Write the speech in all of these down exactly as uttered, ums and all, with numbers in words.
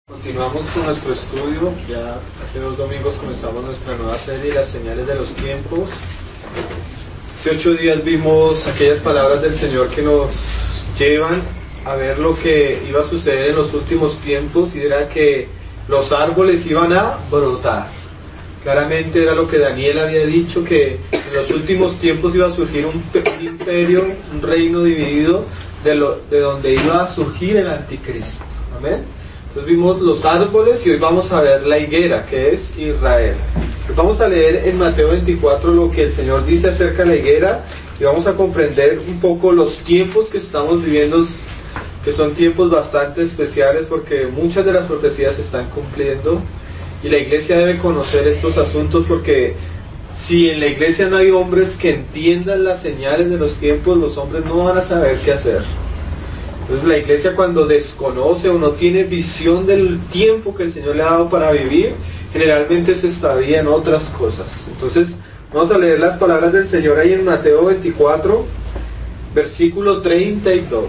Continuamos con nuestro estudio. Ya hace dos domingos comenzamos nuestra nueva serie, Las Señales de los Tiempos. Hace ocho días vimos aquellas palabras del Señor que nos llevan a ver lo que iba a suceder en los últimos tiempos, y era que los árboles iban a brotar. Claramente era lo que Daniel había dicho, que en los últimos tiempos iba a surgir un, un imperio, un reino dividido, de, lo, de donde iba a surgir el anticristo. Amén. Entonces vimos los árboles y hoy vamos a ver la higuera, que es Israel. Pues vamos a leer en Mateo veinticuatro lo que el Señor dice acerca de la higuera, y vamos a comprender un poco los tiempos que estamos viviendo, que son tiempos bastante especiales porque muchas de las profecías se están cumpliendo, y la iglesia debe conocer estos asuntos, porque si en la iglesia no hay hombres que entiendan las señales de los tiempos, los hombres no van a saber qué hacer. Entonces la iglesia, cuando desconoce o no tiene visión del tiempo que el Señor le ha dado para vivir, generalmente se extravía en otras cosas. Entonces vamos a leer las palabras del Señor ahí en Mateo veinticuatro, versículo treinta y dos.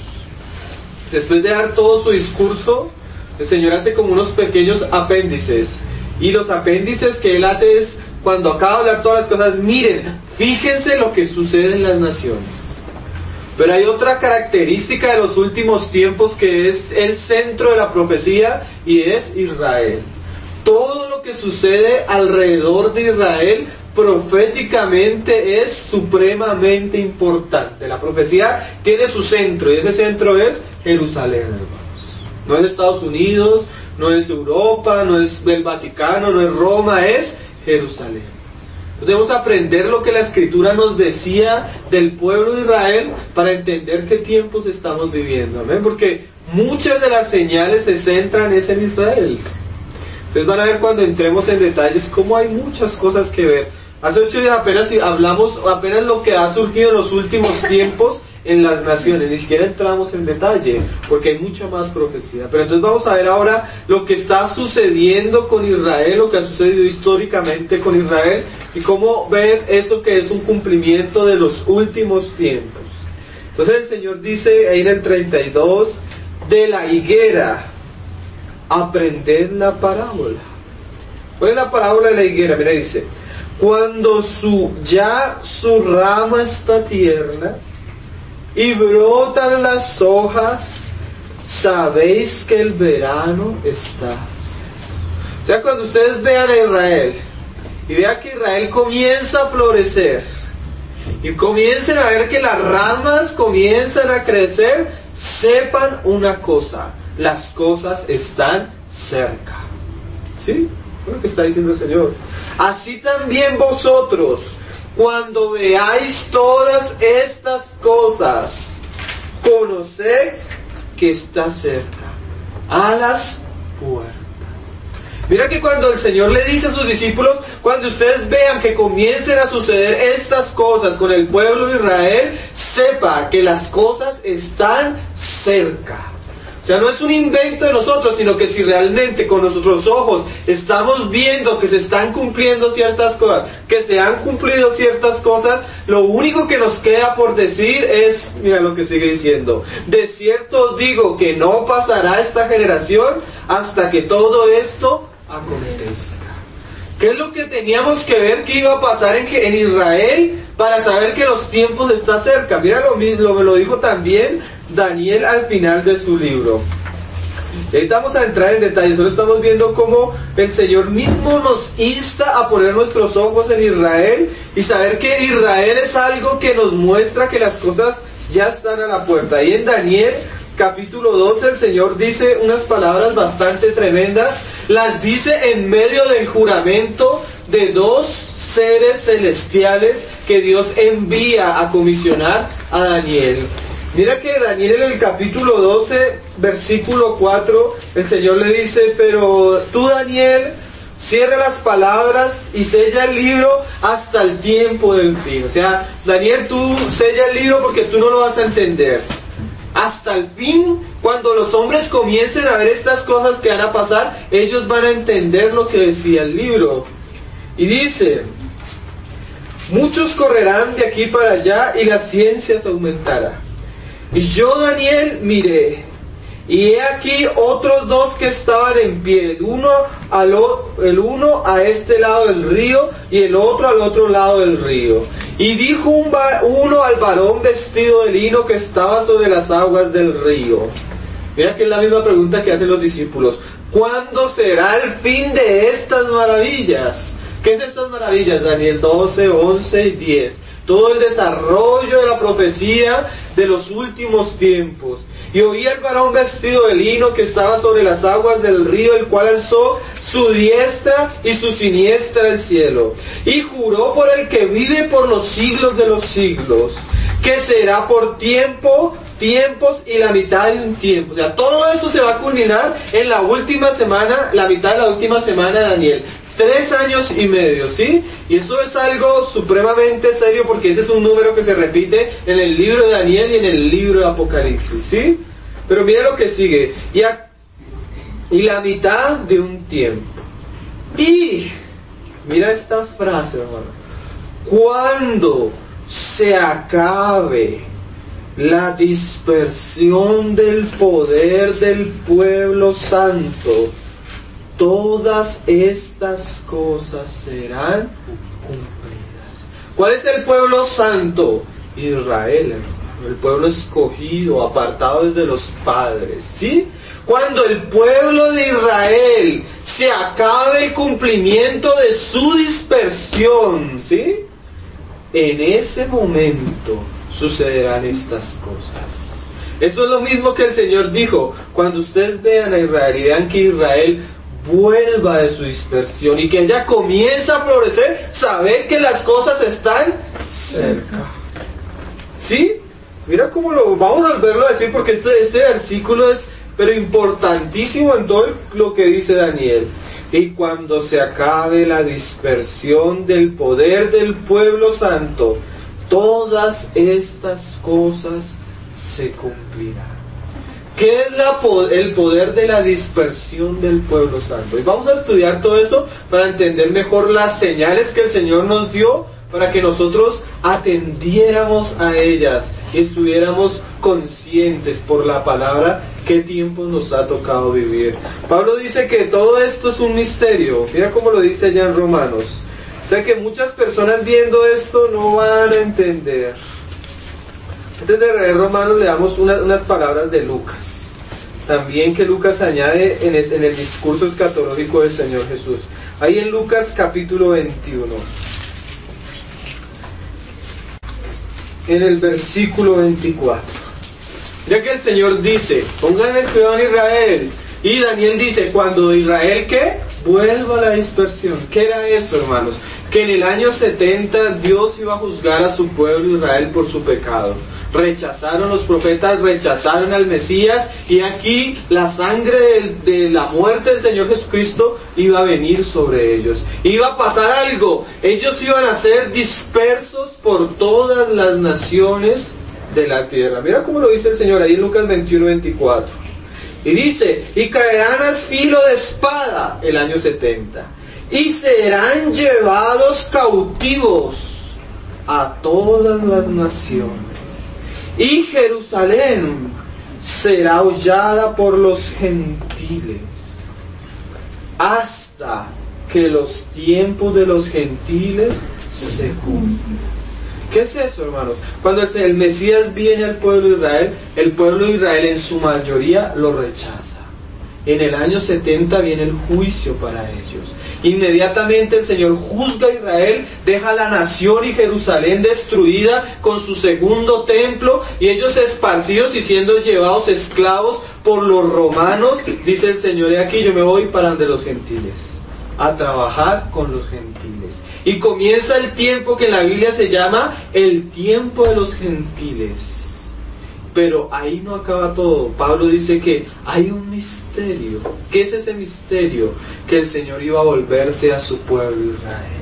Después de dar todo su discurso, el Señor hace como unos pequeños apéndices, y los apéndices que Él hace es, cuando acaba de hablar todas las cosas, miren, fíjense lo que sucede en las naciones. Pero hay otra característica de los últimos tiempos que es el centro de la profecía, y es Israel. Todo lo que sucede alrededor de Israel proféticamente es supremamente importante. La profecía tiene su centro, y ese centro es Jerusalén, hermanos. No es Estados Unidos, no es Europa, no es el Vaticano, no es Roma, es Jerusalén. Debemos aprender lo que la Escritura nos decía del pueblo de Israel para entender qué tiempos estamos viviendo. ¿Amén? Porque muchas de las señales se centran es en Israel. Ustedes van a ver cuando entremos en detalles cómo hay muchas cosas que ver. Hace ocho días apenas hablamos apenas lo que ha surgido en los últimos tiempos en las naciones, ni siquiera entramos en detalle, porque hay mucha más profecía. Pero entonces vamos a ver ahora lo que está sucediendo con Israel, lo que ha sucedido históricamente con Israel, y cómo ver eso que es un cumplimiento de los últimos tiempos. Entonces el Señor dice ahí en el treinta y dos, de la higuera, aprended la parábola. ¿Cuál es la parábola de la higuera? Mira, dice, cuando su, ya su rama está tierna, y brotan las hojas, sabéis que el verano está. O sea, cuando ustedes vean a Israel y vean que Israel comienza a florecer y comiencen a ver que las ramas comienzan a crecer, sepan una cosa: las cosas están cerca. ¿Sí? Es lo que está diciendo el Señor. Así también vosotros, cuando veáis todas estas cosas, conoced que está cerca, a las puertas. Mira que cuando el Señor le dice a sus discípulos, cuando ustedes vean que comiencen a suceder estas cosas con el pueblo de Israel, sepa que las cosas están cerca. O sea, no es un invento de nosotros, sino que si realmente con nuestros ojos estamos viendo que se están cumpliendo ciertas cosas, que se han cumplido ciertas cosas, lo único que nos queda por decir es, mira lo que sigue diciendo: de cierto os digo que no pasará esta generación hasta que todo esto acontezca. ¿Qué es lo que teníamos que ver que iba a pasar en, en Israel para saber que los tiempos están cerca? Mira lo mismo, me lo dijo también Daniel al final de su libro. Y ahorita vamos a entrar en detalle, solo estamos viendo cómo el Señor mismo nos insta a poner nuestros ojos en Israel y saber que Israel es algo que nos muestra que las cosas ya están a la puerta. Ahí en Daniel capítulo doce el Señor dice unas palabras bastante tremendas, las dice en medio del juramento de dos seres celestiales que Dios envía a comisionar a Daniel. Mira que Daniel en el capítulo doce, versículo cuatro, el Señor le dice: pero tú, Daniel, cierra las palabras y sella el libro hasta el tiempo del fin. O sea, Daniel, tú sella el libro porque tú no lo vas a entender. Hasta el fin, cuando los hombres comiencen a ver estas cosas que van a pasar, ellos van a entender lo que decía el libro. Y dice: muchos correrán de aquí para allá y la ciencia se aumentará. Y yo, Daniel, miré, Y he aquí otros dos que estaban en pie, el uno, al o, el uno a este lado del río y el otro al otro lado del río. Y dijo un va, uno al varón vestido de lino que estaba sobre las aguas del río. Mira que es la misma pregunta que hacen los discípulos. ¿Cuándo será el fin de estas maravillas? ¿Qué es estas maravillas? Daniel doce, once y diez. Todo el desarrollo de la profecía de los últimos tiempos. Y oí al varón vestido de lino que estaba sobre las aguas del río, el cual alzó su diestra y su siniestra al cielo. Y juró por el que vive por los siglos de los siglos, que será por tiempo, tiempos y la mitad de un tiempo. O sea, todo eso se va a culminar en la última semana, la mitad de la última semana de Daniel. Tres años y medio, ¿sí? Y eso es algo supremamente serio porque ese es un número que se repite en el libro de Daniel y en el libro de Apocalipsis, ¿sí? Pero mira lo que sigue. Y, a, y la mitad de un tiempo. Y, mira estas frases, hermano. Cuando se acabe la dispersión del poder del pueblo santo, todas estas cosas serán cumplidas. ¿Cuál es el pueblo santo? Israel, hermano, el pueblo escogido, apartado desde los padres, ¿sí? Cuando el pueblo de Israel se acabe el cumplimiento de su dispersión, ¿sí? En ese momento sucederán estas cosas. Eso es lo mismo que el Señor dijo. Cuando ustedes vean a Israel y vean que Israel vuelva de su dispersión y que ella comienza a florecer, saber que las cosas están cerca. ¿Sí? Mira cómo lo vamos a volverlo a decir porque este, este versículo es pero importantísimo en todo lo que dice Daniel. Y cuando se acabe la dispersión del poder del pueblo santo, todas estas cosas se cumplirán. ¿Qué es la, el poder de la dispersión del pueblo santo? Y vamos a estudiar todo eso para entender mejor las señales que el Señor nos dio para que nosotros atendiéramos a ellas y estuviéramos conscientes por la palabra qué tiempo nos ha tocado vivir. Pablo dice que todo esto es un misterio. Mira cómo lo dice allá en Romanos. O sea que muchas personas viendo esto no van a entender. Antes de leer Romanos le damos una, unas palabras de Lucas. También que Lucas añade en el, en el discurso escatológico del Señor Jesús. Ahí en Lucas capítulo veintiuno. En el versículo veinticuatro. Ya que el Señor dice, pónganle cuidado en Israel. Y Daniel dice, cuando Israel, ¿qué? Vuelva a la dispersión. ¿Qué era esto, hermanos? Que en el año setenta Dios iba a juzgar a su pueblo Israel por su pecado. Rechazaron los profetas, rechazaron al Mesías, y aquí la sangre de, de la muerte del Señor Jesucristo iba a venir sobre ellos. Iba a pasar algo. Ellos iban a ser dispersos por todas las naciones de la tierra. Mira cómo lo dice el Señor ahí en Lucas veintiuno, veinticuatro. Y dice, y caerán a filo de espada el año setenta, y serán llevados cautivos a todas las naciones. Y Jerusalén será hollada por los gentiles, hasta que los tiempos de los gentiles se cumplan. ¿Qué es eso, hermanos? Cuando el Mesías viene al pueblo de Israel, el pueblo de Israel en su mayoría lo rechaza. En el año setenta viene el juicio para ellos. Inmediatamente el Señor juzga a Israel, deja la nación y Jerusalén destruida con su segundo templo, y ellos esparcidos y siendo llevados esclavos por los romanos. Dice el Señor, he aquí yo me voy para donde los gentiles, a trabajar con los gentiles. Y comienza el tiempo que en la Biblia se llama el tiempo de los gentiles. Pero ahí no acaba todo. Pablo dice que hay un misterio. ¿Qué es ese misterio? Que el Señor iba a volverse a su pueblo Israel.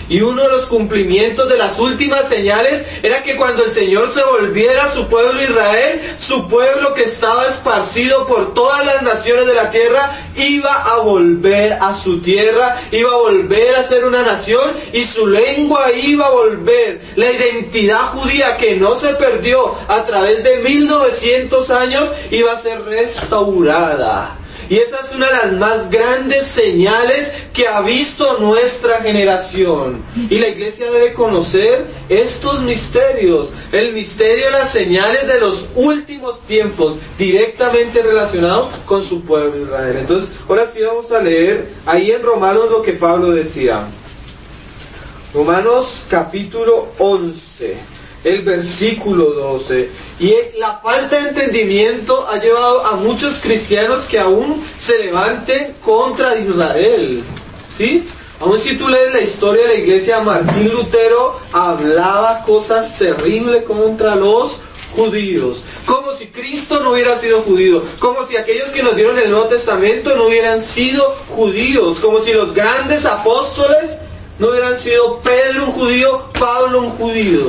Y uno de los cumplimientos de las últimas señales era que cuando el Señor se volviera a su pueblo Israel, su pueblo que estaba esparcido por todas las naciones de la tierra, iba a volver a su tierra, iba a volver a ser una nación y su lengua iba a volver. La identidad judía que no se perdió a través de mil novecientos años iba a ser restaurada. Y esa es una de las más grandes señales que ha visto nuestra generación. Y la iglesia debe conocer estos misterios. El misterio de las señales de los últimos tiempos, directamente relacionado con su pueblo Israel. Entonces, ahora sí vamos a leer ahí en Romanos lo que Pablo decía. Romanos capítulo once. El versículo doce. Y la falta de entendimiento ha llevado a muchos cristianos que aún se levanten contra Israel. ¿Sí? Aún si tú lees la historia de la iglesia, Martín Lutero hablaba cosas terribles contra los judíos. Como si Cristo no hubiera sido judío. Como si aquellos que nos dieron el Nuevo Testamento no hubieran sido judíos. Como si los grandes apóstoles no hubieran sido Pedro un judío, Pablo un judío.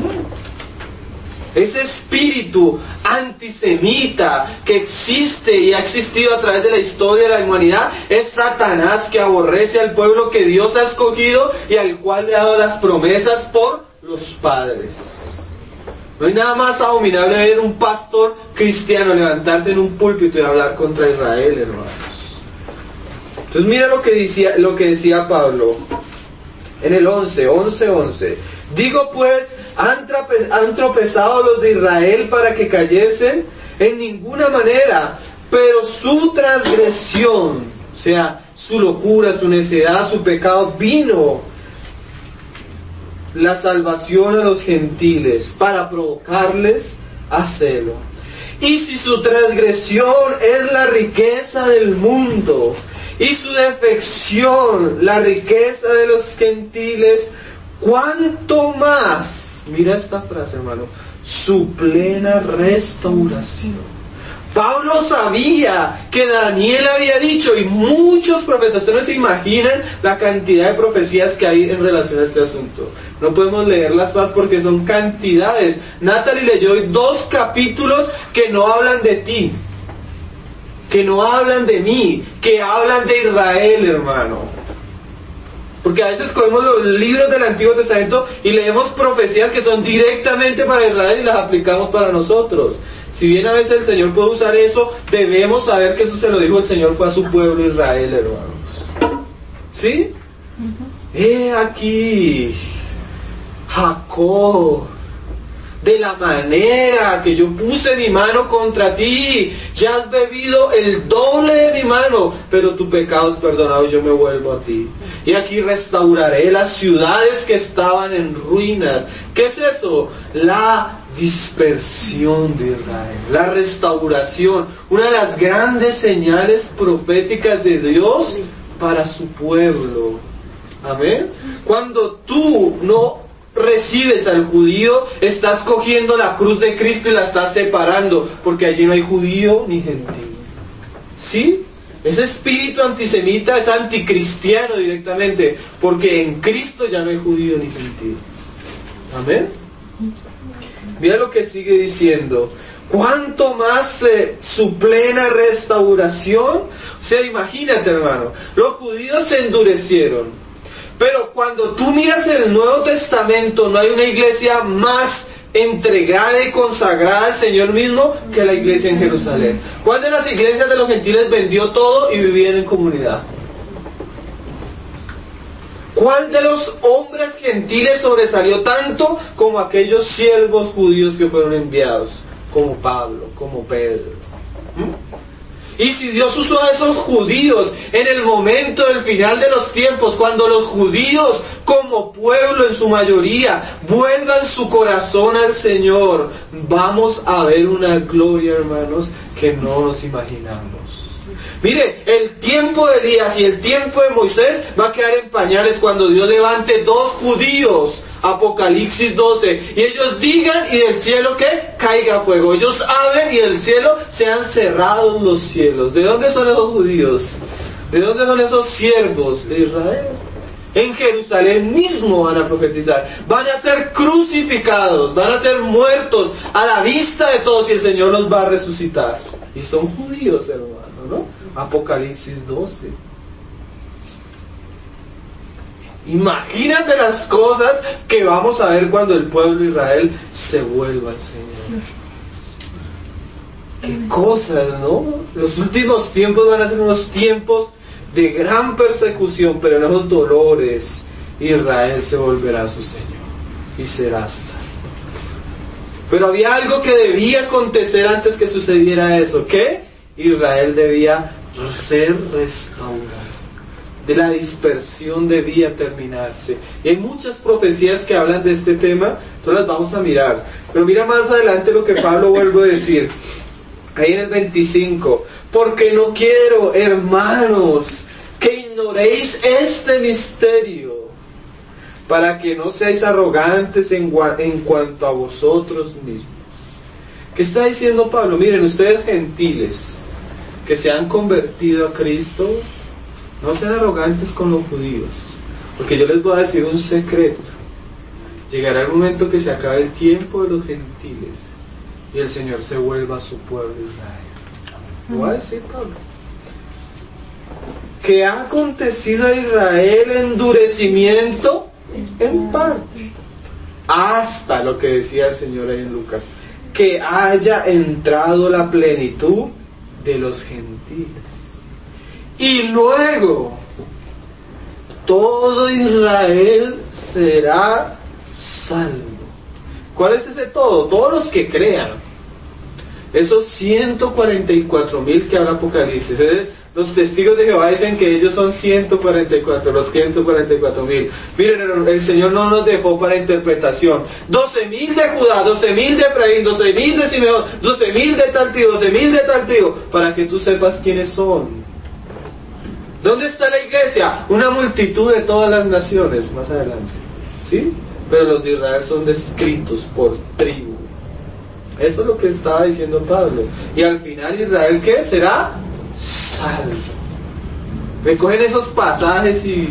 Ese espíritu antisemita que existe y ha existido a través de la historia de la humanidad es Satanás, que aborrece al pueblo que Dios ha escogido y al cual le ha dado las promesas por los padres. No hay nada más abominable ver un pastor cristiano levantarse en un púlpito y hablar contra Israel, hermanos. Entonces mira lo que decía, lo que decía Pablo en el once, once, once. Digo pues, ¿han, trape, ¿han tropezado los de Israel para que cayesen? En ninguna manera, pero su transgresión, o sea, su locura, su necedad, su pecado, vino la salvación a los gentiles para provocarles a celo. Y si su transgresión es la riqueza del mundo, y su defección la riqueza de los gentiles, ¿cuánto más? Mira esta frase, hermano. Su plena restauración. Pablo sabía que Daniel había dicho, y muchos profetas, ustedes no se imaginan la cantidad de profecías que hay en relación a este asunto. No podemos leerlas todas porque son cantidades. Natalie leyó hoy dos capítulos que no hablan de ti, que no hablan de mí, que hablan de Israel, hermano. Porque a veces cogemos los libros del Antiguo Testamento y leemos profecías que son directamente para Israel y las aplicamos para nosotros. Si bien a veces el Señor puede usar eso, debemos saber que eso se lo dijo el Señor fue a su pueblo Israel, hermanos. ¿Sí? Uh-huh. He aquí, Jacob, de la manera que yo puse mi mano contra ti, ya has bebido el doble de mi mano, pero tu pecado es perdonado, yo me vuelvo a ti. Y aquí restauraré las ciudades que estaban en ruinas. ¿Qué es eso? La dispersión de Israel, la restauración, una de las grandes señales proféticas de Dios para su pueblo. Amén. Cuando tú no recibes al judío, estás cogiendo la cruz de Cristo y la estás separando, porque allí no hay judío ni gentil. ¿Sí? Ese espíritu antisemita es anticristiano directamente, porque en Cristo ya no hay judío ni gentil. Amén. Mira lo que sigue diciendo. ¿Cuánto más eh, su plena restauración? O sea, imagínate, hermano, los judíos se endurecieron, pero cuando tú miras el Nuevo Testamento, no hay una iglesia más entregada y consagrada al Señor mismo que la iglesia en Jerusalén. ¿Cuál de las iglesias de los gentiles vendió todo y vivían en comunidad? ¿Cuál de los hombres gentiles sobresalió tanto como aquellos siervos judíos que fueron enviados? Como Pablo, como Pedro. ¿Mm? Y si Dios usó a esos judíos en el momento del final de los tiempos, cuando los judíos como pueblo en su mayoría vuelvan su corazón al Señor, vamos a ver una gloria, hermanos, que no nos imaginamos. Mire, el tiempo de Elías y el tiempo de Moisés va a quedar en pañales cuando Dios levante dos judíos, Apocalipsis doce, y ellos digan y del cielo que caiga fuego. Ellos hablen y del cielo sean cerrados los cielos. ¿De dónde son esos judíos? ¿De dónde son esos siervos? De Israel. En Jerusalén mismo van a profetizar. Van a ser crucificados, van a ser muertos a la vista de todos y el Señor los va a resucitar. Y son judíos, hermano, ¿no? Apocalipsis doce. Imagínate las cosas que vamos a ver cuando el pueblo de Israel se vuelva al Señor. Qué cosas, ¿no? Los últimos tiempos van a ser unos tiempos de gran persecución, pero en esos dolores Israel se volverá a su Señor y será salvo. Pero había algo que debía acontecer antes que sucediera eso. ¿Qué? Israel debía ser restaurado. De la dispersión debía terminarse. Y hay muchas profecías que hablan de este tema, entonces las vamos a mirar. Pero mira más adelante lo que Pablo vuelve a decir. Ahí en el veinticinco. Porque no quiero, hermanos, que ignoréis este misterio, para que no seáis arrogantes en, en cuanto a vosotros mismos. ¿Qué está diciendo Pablo? Miren, ustedes gentiles que se han convertido a Cristo, no sean arrogantes con los judíos, porque yo les voy a decir un secreto. Llegará el momento que se acabe el tiempo de los gentiles y el Señor se vuelva a su pueblo Israel. Lo va a decir Pablo. Que ha acontecido a Israel endurecimiento en parte, hasta lo que decía el Señor ahí en Lucas, que haya entrado la plenitud de los gentiles. Y luego todo Israel será salvo. ¿Cuál es ese todo? Todos los que crean. Esos ciento cuarenta y cuatro mil que habla Apocalipsis. ¿eh? Los testigos de Jehová dicen que ellos son ciento cuarenta y cuatro, los ciento cuarenta y cuatro mil. Miren, el Señor no nos dejó para interpretación. doce mil de Judá, doce mil de Efraín, doce mil de Simeón, doce mil de tal tío, doce mil de tal tío, para que tú sepas quiénes son. ¿Dónde está la iglesia? Una multitud de todas las naciones, más adelante. ¿Sí? Pero los de Israel son descritos por tribu. Eso es lo que estaba diciendo Pablo. Y al final Israel, ¿qué? Será salvo. Me cogen esos pasajes y,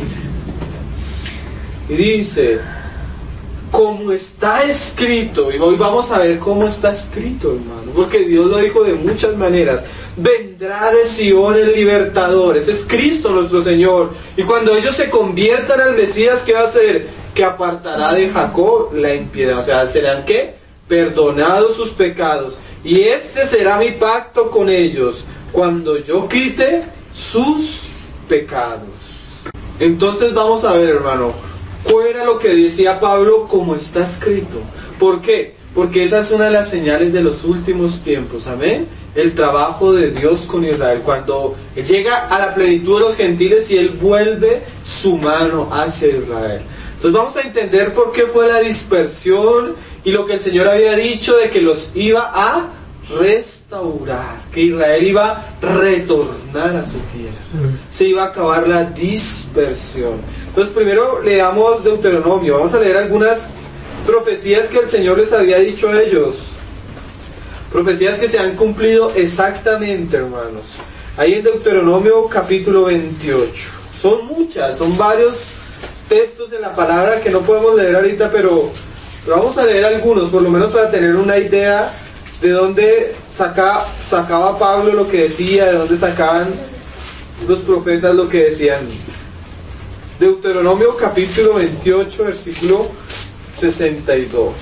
y dice, como está escrito, y hoy vamos a ver cómo está escrito, hermano, porque Dios lo dijo de muchas maneras. Vendrá de Sion el libertador, ese es Cristo nuestro Señor, y cuando ellos se conviertan al Mesías, ¿qué va a hacer? Que apartará de Jacob la impiedad, o sea, serán ¿qué? Perdonados sus pecados, y este será mi pacto con ellos, cuando yo quite sus pecados. Entonces vamos a ver, hermano, ¿cuál era lo que decía Pablo como está escrito? ¿Por qué? Porque esa es una de las señales de los últimos tiempos, amén. El trabajo de Dios con Israel, cuando llega a la plenitud de los gentiles y Él vuelve su mano hacia Israel. Entonces vamos a entender por qué fue la dispersión y lo que el Señor había dicho de que los iba a restaurar, que Israel iba a retornar a su tierra, se iba a acabar la dispersión. Entonces primero leamos Deuteronomio, vamos a leer algunas profecías que el Señor les había dicho a ellos, profecías que se han cumplido exactamente, hermanos. Ahí en Deuteronomio capítulo veintiocho, son muchas, son varios textos en la palabra que no podemos leer ahorita, pero, pero vamos a leer algunos, por lo menos para tener una idea de dónde saca, sacaba Pablo lo que decía, de dónde sacaban los profetas lo que decían. Deuteronomio capítulo veintiocho, versículo sesenta y dos.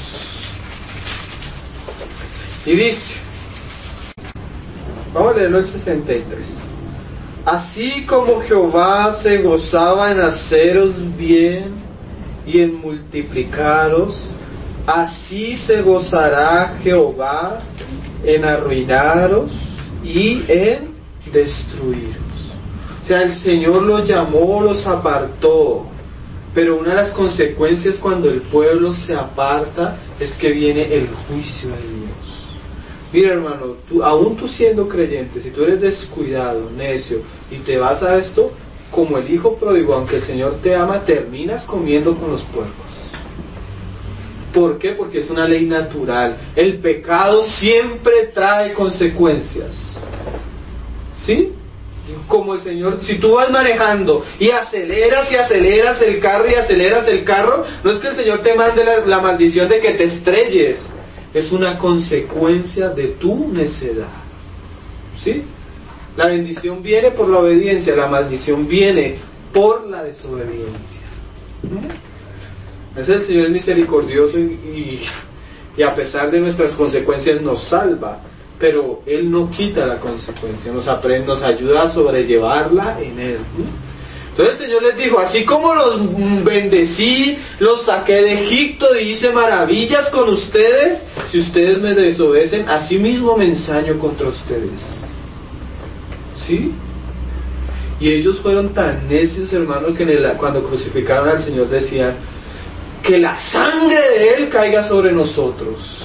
Y dice, vamos a leerlo el sesenta y tres. Así como Jehová se gozaba en haceros bien y en multiplicaros, así se gozará Jehová en arruinaros y en destruiros. O sea, el Señor los llamó, los apartó, pero una de las consecuencias cuando el pueblo se aparta es que viene el juicio de Dios. Mira, hermano, tú, aún tú siendo creyente, si tú eres descuidado, necio, y te vas a esto, como el hijo pródigo, aunque el Señor te ama, terminas comiendo con los puercos. ¿Por qué? Porque es una ley natural. El pecado siempre trae consecuencias. ¿Sí? como el Señor, si tú vas manejando y aceleras y aceleras el carro y aceleras el carro, no es que el Señor te mande la, la maldición de que te estrelles, es una consecuencia de tu necedad. ¿Sí? La bendición viene por la obediencia, la maldición viene por la desobediencia. ¿Mm? Es el Señor misericordioso y, y, y a pesar de nuestras consecuencias nos salva, pero Él no quita la consecuencia, nos aprende, nos ayuda a sobrellevarla en Él. ¿Mm? Entonces el Señor les dijo, así como los bendecí, los saqué de Egipto y hice maravillas con ustedes, si ustedes me desobedecen, así mismo me ensaño contra ustedes. ¿Sí? Y ellos fueron tan necios, hermanos, que en el, cuando crucificaron al Señor decían, que la sangre de Él caiga sobre nosotros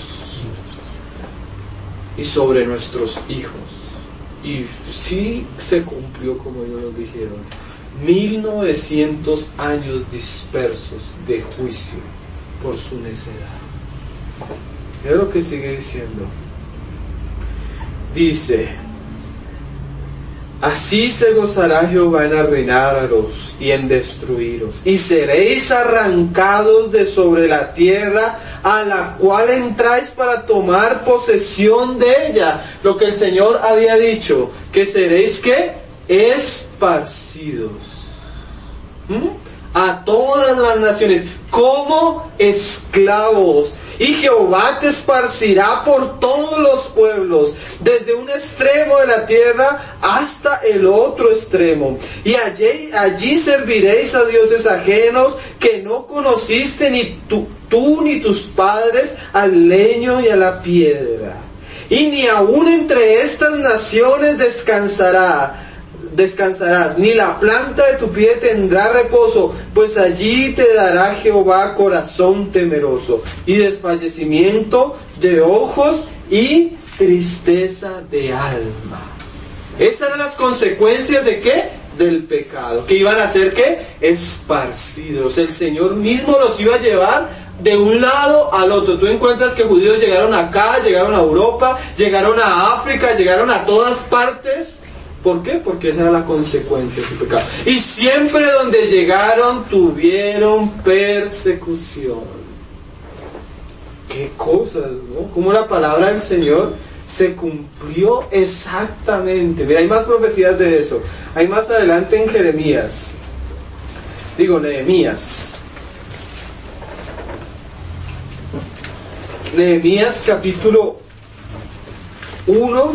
y sobre nuestros hijos. Y sí se cumplió como ellos nos dijeron. mil novecientos años dispersos de juicio por su necedad. Mira lo que sigue diciendo. Dice, así se gozará Jehová en arruinaros y en destruiros, y seréis arrancados de sobre la tierra a la cual entráis para tomar posesión de ella. Lo que el Señor había dicho, que seréis ¿qué? Esparcidos. ¿Mm? A todas las naciones, como esclavos. Y Jehová te esparcirá por todos los pueblos, desde un extremo de la tierra hasta el otro extremo. Y allí, allí serviréis a dioses ajenos que no conociste ni tú, tú ni tus padres, al leño y a la piedra. Y ni aun entre estas naciones descansará. descansarás, ni la planta de tu pie tendrá reposo, pues allí te dará Jehová corazón temeroso, y desfallecimiento de ojos y tristeza de alma. Estas eran las consecuencias de ¿qué? Del pecado, que iban a ser ¿qué? Esparcidos. El Señor mismo los iba a llevar de un lado al otro. Tú encuentras que judíos llegaron acá, llegaron a Europa, llegaron a África, llegaron a todas partes. ¿Por qué? Porque esa era la consecuencia de su pecado. Y siempre donde llegaron tuvieron persecución. Qué cosas, ¿no? Como la palabra del Señor se cumplió exactamente. Mira, hay más profecías de eso. Hay más adelante en Jeremías. Digo, Nehemías. Nehemías capítulo uno.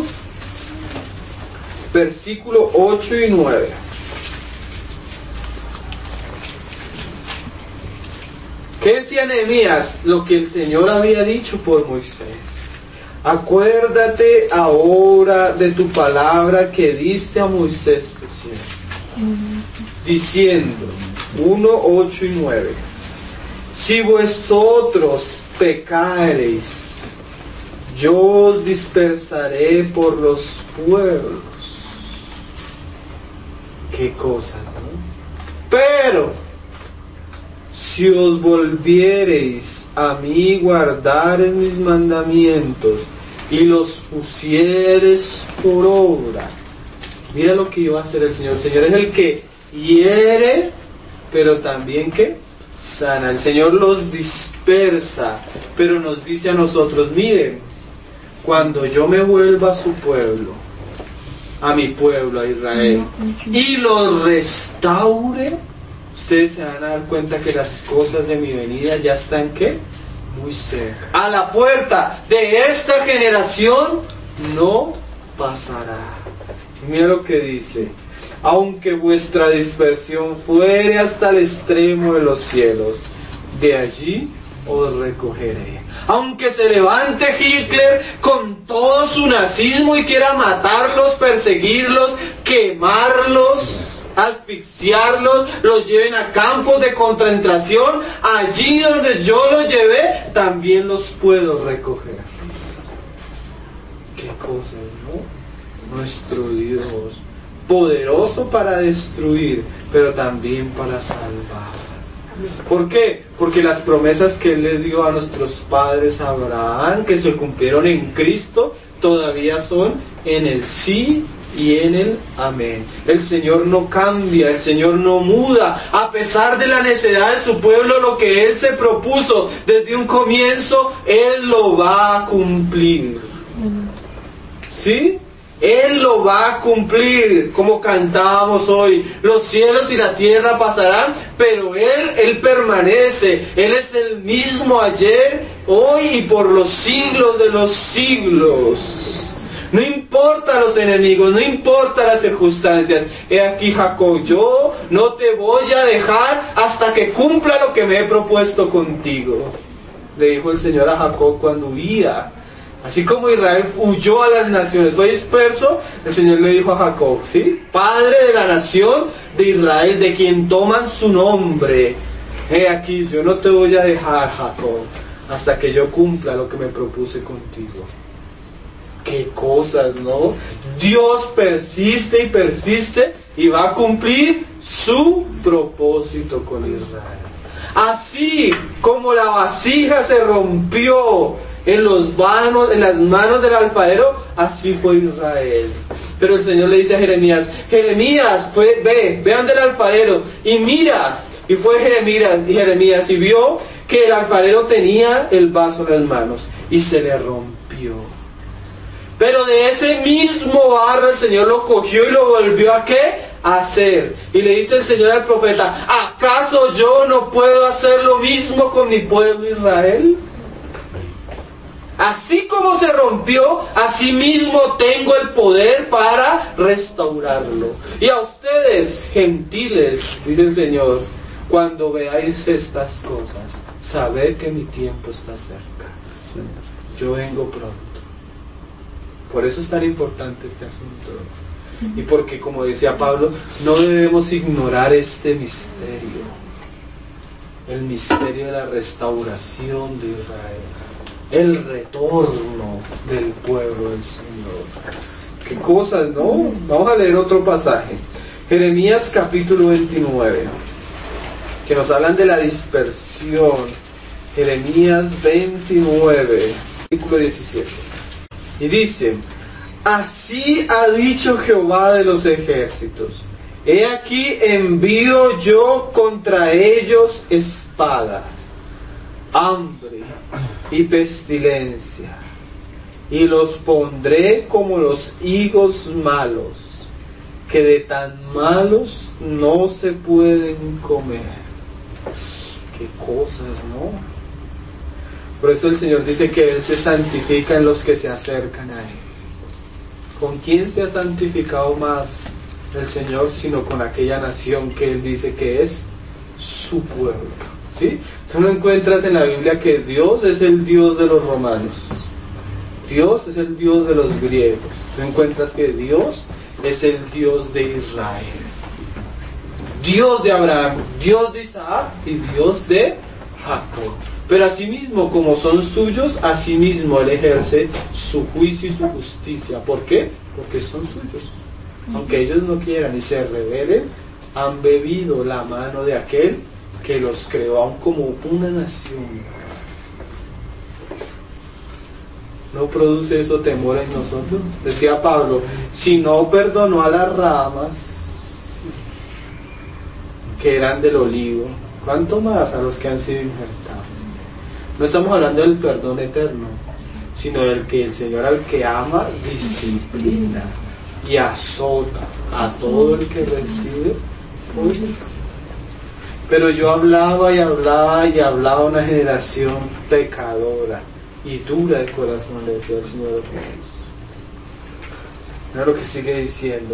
Versículo ocho y nueve. ¿Qué decía Nehemías? Lo que el Señor había dicho por Moisés. Acuérdate ahora de tu palabra que diste a Moisés tu siervo, diciendo, uno, ocho y nueve. Si vosotros pecareis, yo os dispersaré por los pueblos. Qué cosas, ¿no? Pero si os volviereis a mí, guardareis mis mandamientos y los pusiereis por obra. Mira lo que iba a hacer el Señor. El Señor es el que hiere, pero también que sana. El Señor los dispersa, pero nos dice a nosotros, miren, cuando yo me vuelva a su pueblo, a mi pueblo, a Israel, y los restaure, ustedes se van a dar cuenta que las cosas de mi venida ya están, ¿qué? Muy cerca. A la puerta de esta generación no pasará. Y mira lo que dice, aunque vuestra dispersión fuere hasta el extremo de los cielos, de allí os recogeré. Aunque se levante Hitler con todo su nazismo y quiera matarlos, perseguirlos, quemarlos, asfixiarlos, los lleven a campos de concentración, allí donde yo los llevé, también los puedo recoger. Qué cosas, ¿no? Nuestro Dios, poderoso para destruir, pero también para salvar. ¿Por qué? Porque las promesas que Él le dio a nuestros padres Abraham, que se cumplieron en Cristo, todavía son en el sí y en el amén. El Señor no cambia, el Señor no muda. A pesar de la necedad de su pueblo, lo que Él se propuso desde un comienzo, Él lo va a cumplir. ¿Sí? Él lo va a cumplir, como cantábamos hoy. Los cielos y la tierra pasarán, pero Él, Él permanece. Él es el mismo ayer, hoy y por los siglos de los siglos. No importa los enemigos, no importa las circunstancias. He aquí, Jacob, yo no te voy a dejar hasta que cumpla lo que me he propuesto contigo. Le dijo el Señor a Jacob cuando huía. Así como Israel huyó a las naciones, fue disperso, el Señor le dijo a Jacob, ¿sí? Padre de la nación de Israel, de quien toman su nombre. He aquí, yo no te voy a dejar, Jacob, hasta que yo cumpla lo que me propuse contigo. Qué cosas, ¿no? Dios persiste y persiste y va a cumplir su propósito con Israel. Así como la vasija se rompió en los manos, en las manos del alfarero, así fue Israel. Pero el Señor le dice a Jeremías, Jeremías, fue, ve, ve ante el alfarero y mira. Y fue Jeremías, y Jeremías y vio que el alfarero tenía el vaso en las manos y se le rompió. Pero de ese mismo barro el Señor lo cogió y lo volvió a ¿qué? A hacer. Y le dice el Señor al profeta, ¿acaso yo no puedo hacer lo mismo con mi pueblo Israel? Así como se rompió, así mismo tengo el poder para restaurarlo. Y a ustedes, gentiles, dice el Señor, cuando veáis estas cosas, sabed que mi tiempo está cerca. Yo vengo pronto. Por eso es tan importante este asunto. Y porque, como decía Pablo, no debemos ignorar este misterio. El misterio de la restauración de Israel. El retorno del pueblo del Señor. Qué cosas, ¿no? Vamos a leer otro pasaje. Jeremías capítulo veintinueve. Que nos hablan de la dispersión. Jeremías veintinueve, versículo diecisiete. Y dice, así ha dicho Jehová de los ejércitos. He aquí envío yo contra ellos espada, hambre y pestilencia, y los pondré como los higos malos, que de tan malos no se pueden comer. Qué cosas, ¿no? Por eso el Señor dice que Él se santifica en los que se acercan a Él. ¿Con quién se ha santificado más el Señor sino con aquella nación que Él dice que es su pueblo? ¿Sí? Tú no encuentras en la Biblia que Dios es el Dios de los romanos. Dios es el Dios de los griegos. Tú encuentras que Dios es el Dios de Israel. Dios de Abraham, Dios de Isaac y Dios de Jacob. Pero asimismo, como son suyos, asimismo Él ejerce su juicio y su justicia. ¿Por qué? Porque son suyos. Aunque ellos no quieran y se rebelen, han bebido la mano de aquel que los creó aún como una nación. ¿No produce eso temor en nosotros? Decía Pablo, si no perdonó a las ramas que eran del olivo, ¿cuánto más a los que han sido injertados? No estamos hablando del perdón eterno, sino del que el Señor al que ama disciplina y azota a todo el que recibe. Uy. Pero yo hablaba y hablaba y hablaba a una generación pecadora y dura de corazón, le decía el Señor. Mira lo que sigue diciendo.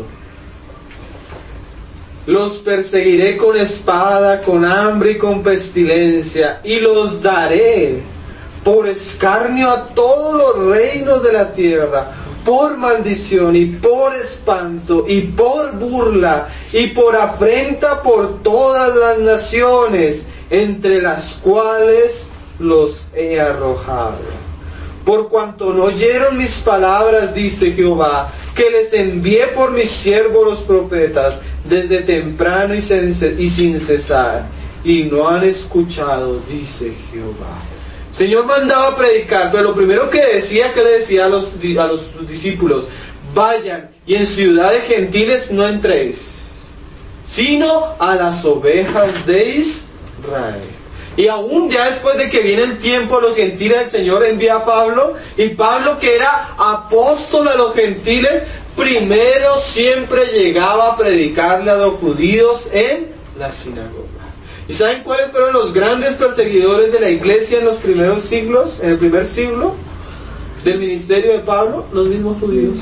Los perseguiré con espada, con hambre y con pestilencia, y los daré por escarnio a todos los reinos de la tierra, por maldición y por espanto y por burla y por afrenta por todas las naciones, entre las cuales los he arrojado. Por cuanto no oyeron mis palabras, dice Jehová, que les envié por mis siervos los profetas, desde temprano y sin cesar, y no han escuchado, dice Jehová. El Señor mandaba a predicar, pero lo primero que decía, que le decía a los, a los discípulos, vayan y en ciudad de gentiles no entréis, sino a las ovejas de Israel. Y aún ya después de que viene el tiempo, los gentiles, el Señor envía a Pablo, y Pablo, que era apóstol a los gentiles, primero siempre llegaba a predicarle a los judíos en la sinagoga. ¿Y saben cuáles fueron los grandes perseguidores de la iglesia en los primeros siglos, en el primer siglo del ministerio de Pablo? Los mismos judíos.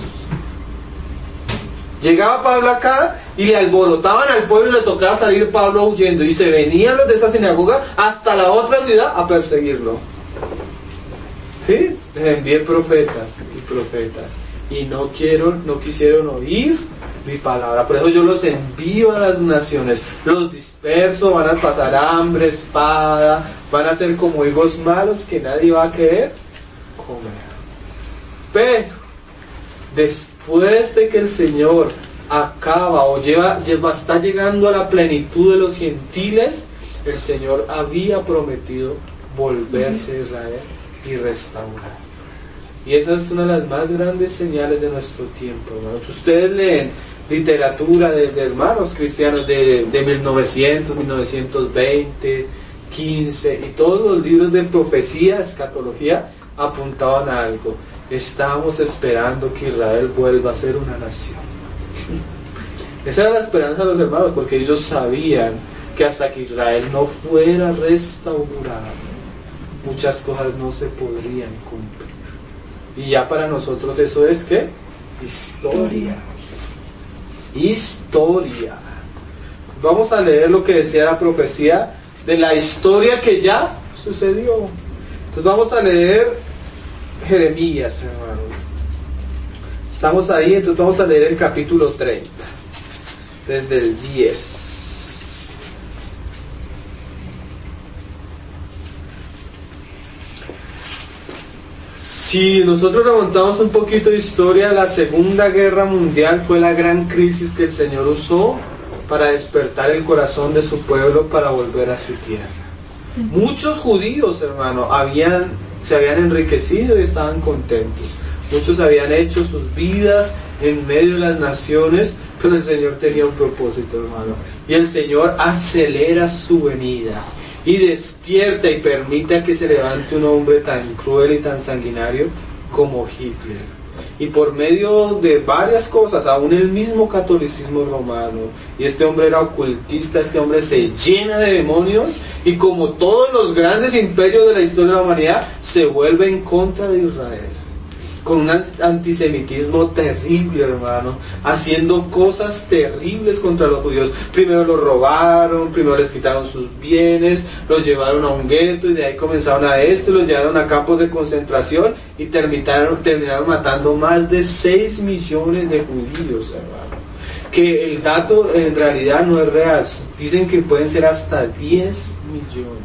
Llegaba Pablo acá y le alborotaban al pueblo y le tocaba salir Pablo huyendo. Y se venían los de esa sinagoga hasta la otra ciudad a perseguirlo. ¿Sí? Les envié profetas y profetas. Y no quiero, no quisieron oír mi palabra. Por eso yo los envío a las naciones. Los disperso, van a pasar hambre, espada. Van a ser como higos malos que nadie va a querer comer. Pero, después Después de que el Señor acaba o lleva, lleva, está llegando a la plenitud de los gentiles, el Señor había prometido volverse a Israel y restaurar. Y esa es una de las más grandes señales de nuestro tiempo, hermanos. Ustedes leen literatura de, de hermanos cristianos de, de mil novecientos, mil novecientos veinte, quince, y todos los libros de profecía, escatología, apuntaban a algo. Estábamos esperando que Israel vuelva a ser una nación. Esa era la esperanza de los hermanos, porque ellos sabían que hasta que Israel no fuera restaurado, muchas cosas no se podrían cumplir. Y ya para nosotros eso es ¿qué? Historia. Historia. Vamos a leer lo que decía la profecía de la historia que ya sucedió. Entonces vamos a leer Jeremías, hermano. Estamos ahí, entonces vamos a leer el capítulo treinta, desde el diez. Si nosotros remontamos un poquito de historia, la Segunda Guerra Mundial fue la gran crisis que el Señor usó para despertar el corazón de su pueblo para volver a su tierra. Muchos judíos, hermano, habían, se habían enriquecido y estaban contentos. Muchos habían hecho sus vidas en medio de las naciones, pero el Señor tenía un propósito, hermano. Y el Señor acelera su venida y despierta y permite que se levante un hombre tan cruel y tan sanguinario como Hitler. Y por medio de varias cosas, aún el mismo catolicismo romano, y este hombre era ocultista, este hombre se llena de demonios, y como todos los grandes imperios de la historia de la humanidad, se vuelve en contra de Israel, con un antisemitismo terrible, hermano, haciendo cosas terribles contra los judíos. Primero los robaron, primero les quitaron sus bienes, los llevaron a un gueto, y de ahí comenzaron a esto, los llevaron a campos de concentración, y terminaron, terminaron matando más de seis millones de judíos, hermano. Que el dato en realidad no es real, dicen que pueden ser hasta diez millones.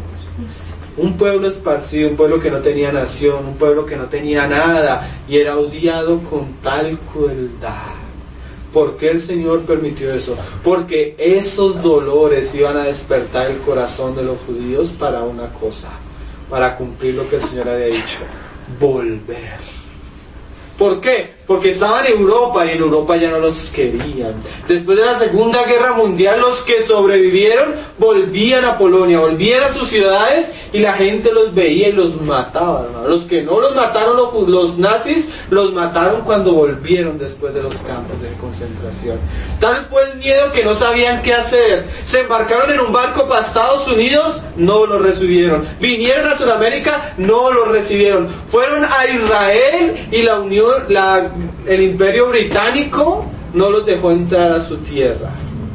Un pueblo esparcido, un pueblo que no tenía nación, un pueblo que no tenía nada y era odiado con tal crueldad. ¿Por qué el Señor permitió eso? Porque esos dolores iban a despertar el corazón de los judíos para una cosa, para cumplir lo que el Señor había dicho: volver. ¿Por qué? Porque estaban en Europa y en Europa ya no los querían. Después de la Segunda Guerra Mundial, los que sobrevivieron volvían a Polonia, volvían a sus ciudades y la gente los veía y los mataba, hermano. Los que no los mataron los, los nazis, los mataron cuando volvieron después de los campos de concentración. Tal fue el miedo que no sabían qué hacer. Se embarcaron en un barco para Estados Unidos, no los recibieron. Vinieron a Sudamérica, no los recibieron. Fueron a Israel y la Unión, la el Imperio Británico no los dejó entrar a su tierra.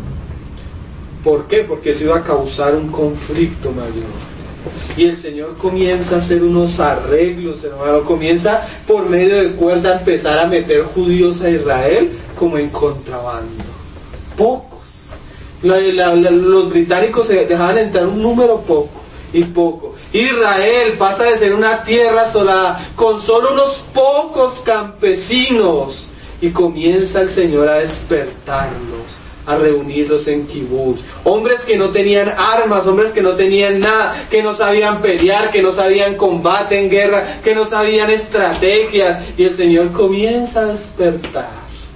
¿Por qué? Porque eso iba a causar un conflicto mayor. Y el Señor comienza a hacer unos arreglos, hermano. Comienza por medio de cuerda a empezar a meter judíos a Israel como en contrabando. Pocos. La, la, la, los británicos se dejaban entrar un número poco y poco. Israel pasa de ser una tierra asolada con solo unos pocos campesinos, y comienza el Señor a despertarlos, a reunirlos en kibutz. Hombres que no tenían armas, hombres que no tenían nada, que no sabían pelear, que no sabían combate en guerra, que no sabían estrategias, y el Señor comienza a despertar.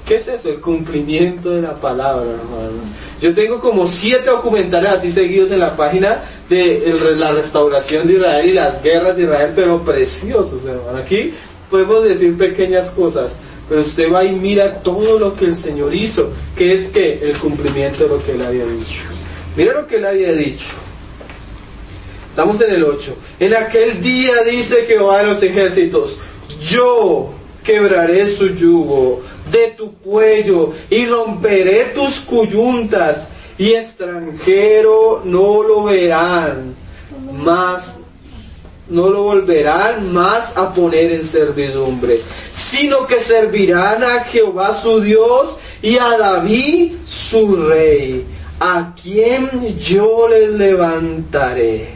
¿Qué es eso? El cumplimiento de la palabra, hermanos. Yo tengo como siete documentales así seguidos en la página de el, la restauración de Israel y las guerras de Israel, pero preciosos, hermano. Aquí podemos decir pequeñas cosas, pero usted va y mira todo lo que el Señor hizo, que es que el cumplimiento de lo que Él había dicho. Mira lo que Él había dicho. Estamos en el ocho. En aquel día dice Jehová de los ejércitos: yo quebraré su yugo de tu cuello y romperé tus coyuntas, y extranjero no lo verán más, no lo volverán más a poner en servidumbre, sino que servirán a Jehová su Dios y a David su rey, a quien yo les levantaré.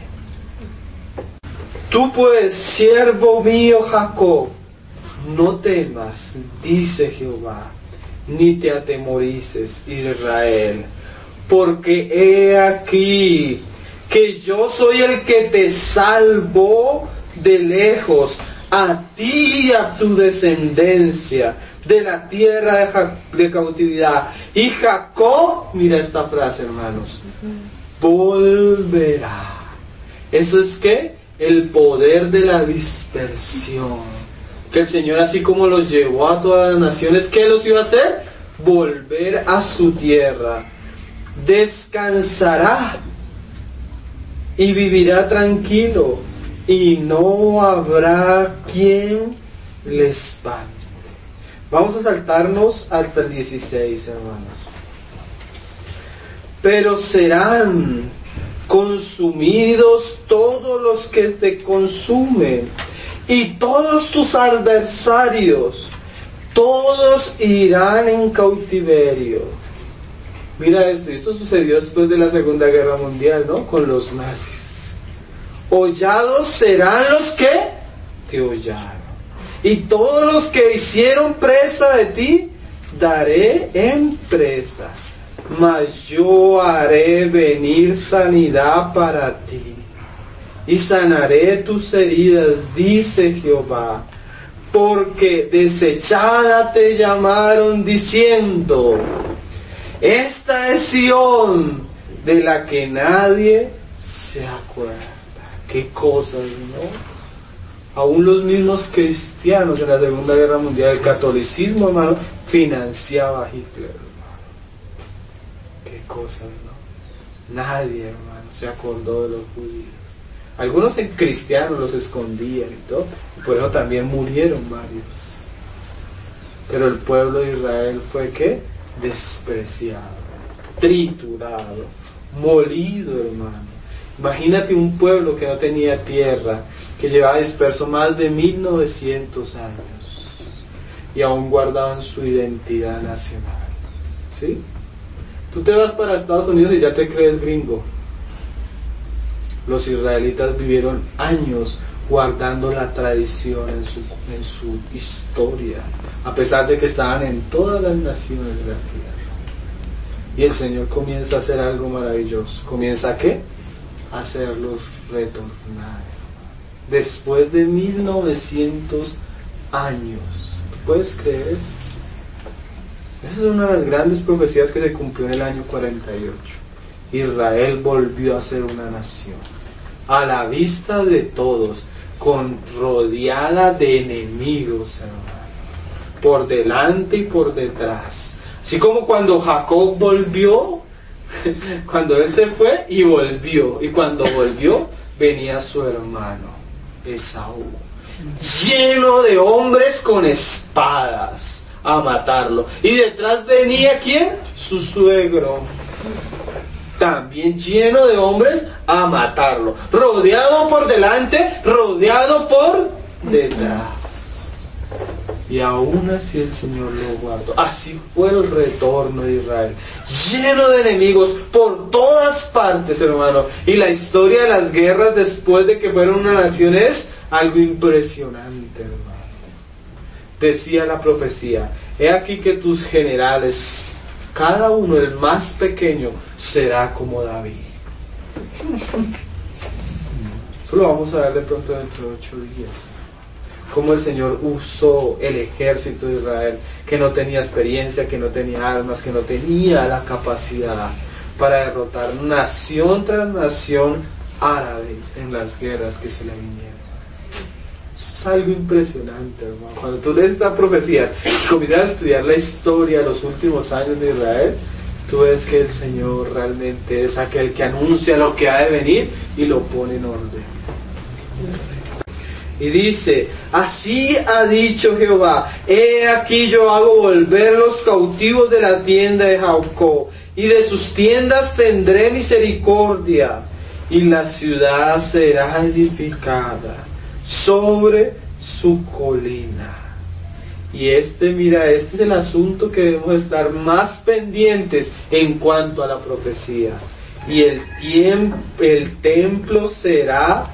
Tú pues, siervo mío Jacob, no temas, dice Jehová, ni te atemorices, Israel, porque he aquí que yo soy el que te salvo de lejos, a ti y a tu descendencia, de la tierra de, ja- de cautividad. Y Jacob, mira esta frase, hermanos, volverá. ¿Eso es qué? El poder de la dispersión. Que el Señor, así como los llevó a todas las naciones, ¿qué los iba a hacer? Volver a su tierra. Descansará y vivirá tranquilo, y no habrá quien le espante. Vamos a saltarnos hasta el dieciséis, hermanos. Pero serán consumidos todos los que te consumen, y todos tus adversarios, todos irán en cautiverio. Mira esto, esto sucedió después de la Segunda Guerra Mundial, ¿no? Con los nazis. Hollados serán los que te hollaron, y todos los que hicieron presa de ti, daré en presa. Mas yo haré venir sanidad para ti, y sanaré tus heridas, dice Jehová, porque desechada te llamaron diciendo: esta es Sión, de la que nadie se acuerda. Qué cosas, ¿no? Aún los mismos cristianos en la Segunda Guerra Mundial, el catolicismo, hermano, financiaba a Hitler, hermano. Qué cosas, ¿no? Nadie, hermano, se acordó de los judíos. Algunos cristianos los escondían y todo, y por eso también murieron varios. Pero el pueblo de Israel fue, ¿qué? Despreciado, triturado, molido, hermano. Imagínate un pueblo que no tenía tierra, que llevaba disperso más de mil novecientos años, y aún guardaban su identidad nacional. ¿Sí? Tú te vas para Estados Unidos y ya te crees gringo. Los israelitas vivieron años guardando la tradición en su, en su historia, a pesar de que estaban en todas las naciones de la tierra. Y el Señor comienza a hacer algo maravilloso. ¿Comienza a qué? A hacerlos retornar. Después de mil novecientos años. ¿Tú puedes creer eso? Esa es una de las grandes profecías que se cumplió en el año cuarenta y ocho. Israel volvió a ser una nación, a la vista de todos, con rodeada de enemigos, hermano, por delante y por detrás. Así como cuando Jacob volvió, cuando él se fue y volvió, y cuando volvió venía su hermano Esaú, lleno de hombres con espadas a matarlo, y detrás venía ¿quién? Su suegro, también lleno de hombres a matarlo, rodeado por delante, rodeado por detrás. Y aún así el Señor lo guardó. Así fue el retorno de Israel, lleno de enemigos por todas partes, hermano. Y la historia de las guerras después de que fueron una nación es algo impresionante, hermano. Decía la profecía: he aquí que tus generales, cada uno, el más pequeño, será como David. Eso lo vamos a ver de pronto dentro de ocho días. cómo el Señor usó el ejército de Israel, que no tenía experiencia, que no tenía armas, que no tenía la capacidad para derrotar nación tras nación árabe en las guerras que se le vinieron. Eso es algo impresionante, hermano. Cuando tú lees estas profecías y comienzas a estudiar la historia de los últimos años de Israel, tú ves que el Señor realmente es aquel que anuncia lo que ha de venir y lo pone en orden. Y dice, así ha dicho Jehová, he aquí yo hago volver los cautivos de la tienda de Jacob, y de sus tiendas tendré misericordia, y la ciudad será edificada sobre su colina. Y este, mira, este es el asunto que debemos estar más pendientes en cuanto a la profecía. Y el, tiemp- el templo será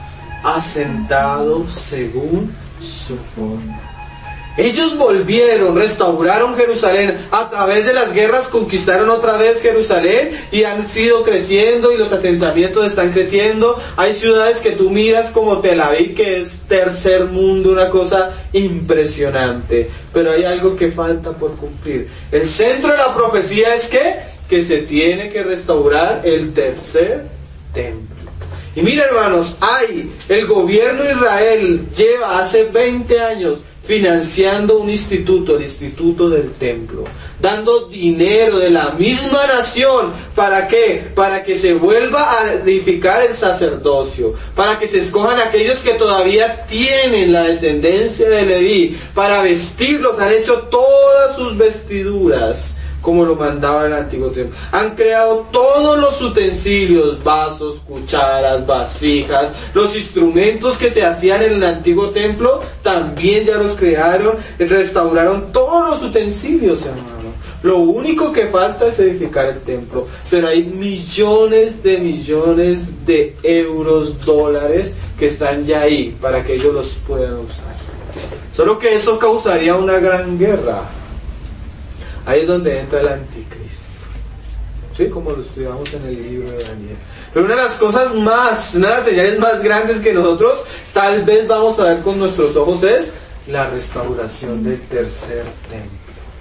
asentado según su forma. Ellos volvieron, restauraron Jerusalén, a través de las guerras conquistaron otra vez Jerusalén y han sido creciendo y los asentamientos están creciendo. Hay ciudades que tú miras como Tel Aviv, que es tercer mundo, una cosa impresionante. Pero hay algo que falta por cumplir. El centro de la profecía es que, que se tiene que restaurar el tercer templo. Y mira, hermanos, hay, el gobierno de Israel lleva hace veinte años financiando un instituto, el Instituto del Templo, dando dinero de la misma nación. ¿Para qué? Para que se vuelva a edificar el sacerdocio, para que se escojan aquellos que todavía tienen la descendencia de Leví, para vestirlos. Han hecho todas sus vestiduras como lo mandaba el antiguo tiempo. Han creado todos los utensilios, vasos, cucharas, vasijas, los instrumentos que se hacían en el antiguo templo, también ya los crearon, restauraron todos los utensilios, hermano. Lo único que falta es edificar el templo, pero hay millones de millones de euros, dólares, que están ya ahí para que ellos los puedan usar. Solo que eso causaría una gran guerra. Ahí es donde entra el anticristo, ¿sí? Como lo estudiamos en el libro de Daniel. Pero una de las cosas más, una de las señales más grandes que nosotros tal vez vamos a ver con nuestros ojos es la restauración del tercer templo.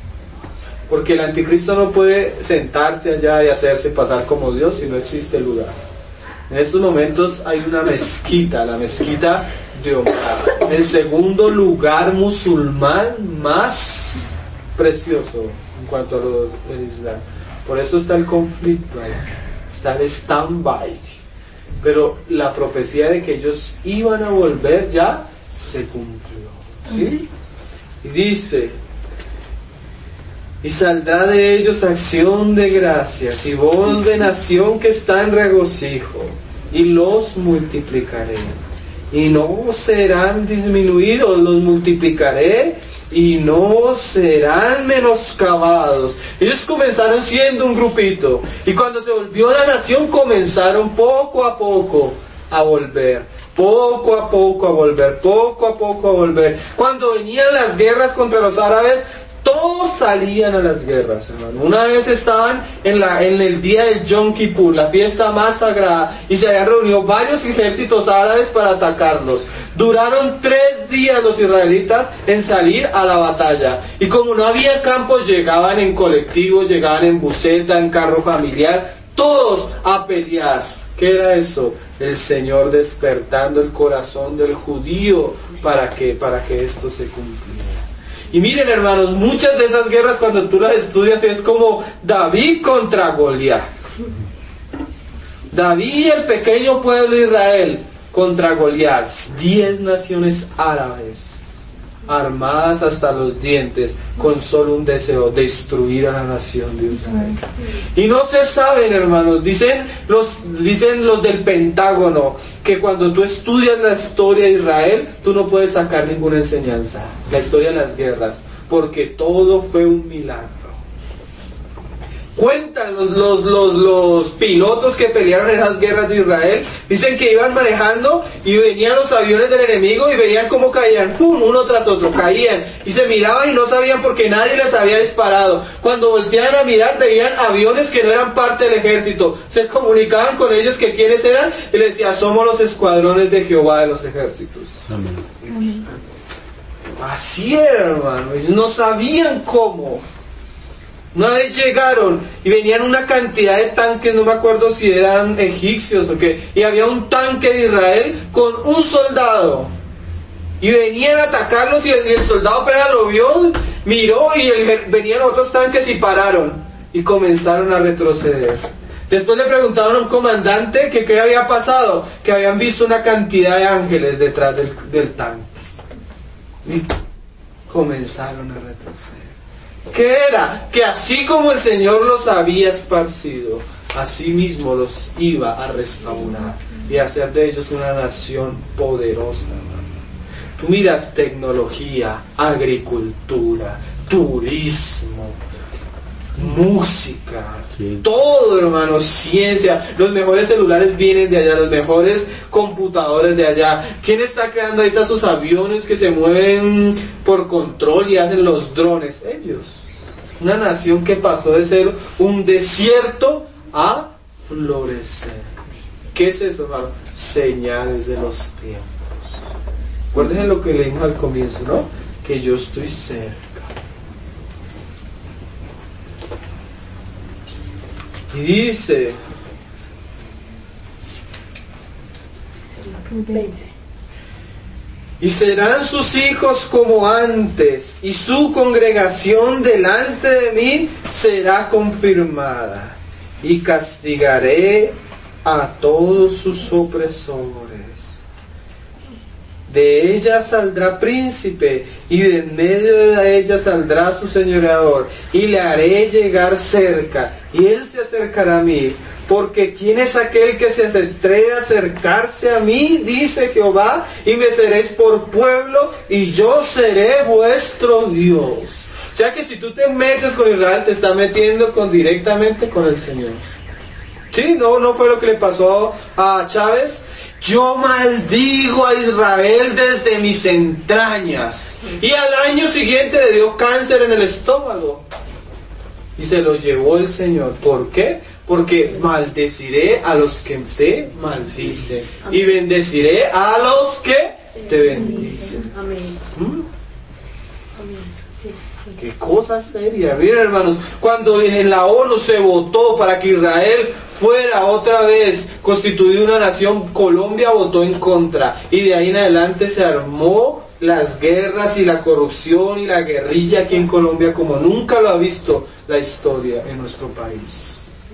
Porque el anticristo no puede sentarse allá y hacerse pasar como Dios si no existe lugar. En estos momentos hay una mezquita, la mezquita de Omar, el segundo lugar musulmán más precioso en cuanto a lo del Islam. Por eso está el conflicto ahí, está el stand-by. Pero la profecía de que ellos iban a volver ya se cumplió, ¿sí? Y dice, y saldrá de ellos acción de gracias y voz de nación que está en regocijo, y los multiplicaré, y no serán disminuidos, los multiplicaré y no serán menoscabados. Ellos comenzaron siendo un grupito, y cuando se volvió la nación comenzaron poco a poco a volver, poco a poco a volver, poco a poco a volver. Cuando venían las guerras contra los árabes, todos salían a las guerras, hermano. Una vez estaban en, la, en el día del Yom Kippur, la fiesta más sagrada, y se habían reunido varios ejércitos árabes para atacarlos. Duraron tres días los israelitas en salir a la batalla. Y como no había campos, llegaban en colectivo, llegaban en buseta, en carro familiar, todos a pelear. ¿Qué era eso? El Señor despertando el corazón del judío para que, para que esto se cumpliera. Y miren, hermanos, muchas de esas guerras cuando tú las estudias es como David contra Goliat. David, el pequeño pueblo de Israel, contra Goliat. Diez naciones árabes, armadas hasta los dientes, con solo un deseo: destruir a la nación de Israel. Y no se saben, hermanos, dicen los, dicen los del Pentágono, que cuando tú estudias la historia de Israel, tú no puedes sacar ninguna enseñanza, la historia de las guerras, porque todo fue un milagro. Cuentan los, los, los, los pilotos que pelearon en esas guerras de Israel, dicen que iban manejando y venían los aviones del enemigo y veían cómo caían, pum, uno tras otro, caían, y se miraban y no sabían por qué nadie les había disparado. Cuando volteaban a mirar, veían aviones que no eran parte del ejército, se comunicaban con ellos que quiénes eran, y les decían: somos los escuadrones de Jehová de los ejércitos. Amén. Así era, hermano. Ellos no sabían cómo. Una vez llegaron y venían una cantidad de tanques, no me acuerdo si eran egipcios o qué, y había un tanque de Israel con un soldado. Y venían a atacarlos y el, y el soldado apenas lo vio, miró y el, venían otros tanques y pararon. Y comenzaron a retroceder. Después le preguntaron a un comandante que qué había pasado, que habían visto una cantidad de ángeles detrás del, del tanque. Y comenzaron a retroceder. ¿Qué era? Que así como el Señor los había esparcido, así mismo los iba a restaurar y hacer de ellos una nación poderosa, hermano. Tú miras tecnología, agricultura, turismo, música, sí. Todo, hermano, ciencia. Los mejores celulares vienen de allá, los mejores computadores de allá. ¿Quién está creando ahorita sus aviones que se mueven por control y hacen los drones? Ellos. Una nación que pasó de ser un desierto a florecer. ¿Qué es eso, hermano? Señales de los tiempos. Acuérdense lo que leímos al comienzo, ¿no? Que yo estoy cerca. Y dice, y serán sus hijos como antes, y su congregación delante de mí será confirmada, y castigaré a todos sus opresores. De ella saldrá príncipe, y de en medio de ella saldrá su señoreador, y le haré llegar cerca, y él se acercará a mí. Porque ¿quién es aquel que se atreve a acercarse a mí? Dice Jehová, y me seréis por pueblo, y yo seré vuestro Dios. O sea que si tú te metes con Israel, te estás metiendo con, directamente con el Señor. ¿Sí? ¿No, no fue lo que le pasó a Chávez? Yo maldigo a Israel desde mis entrañas. Y al año siguiente le dio cáncer en el estómago. Y se lo llevó el Señor. ¿Por qué? Porque maldeciré a los que te maldicen. Y bendeciré a los que te bendicen. Amén. ¿Mm? Amén. Sí. Qué cosa seria. Miren, hermanos, cuando en la ONU se votó para que Israel fuera otra vez constituida una nación, Colombia votó en contra. Y de ahí en adelante se armó las guerras y la corrupción y la guerrilla aquí en Colombia como nunca lo ha visto la historia en nuestro país.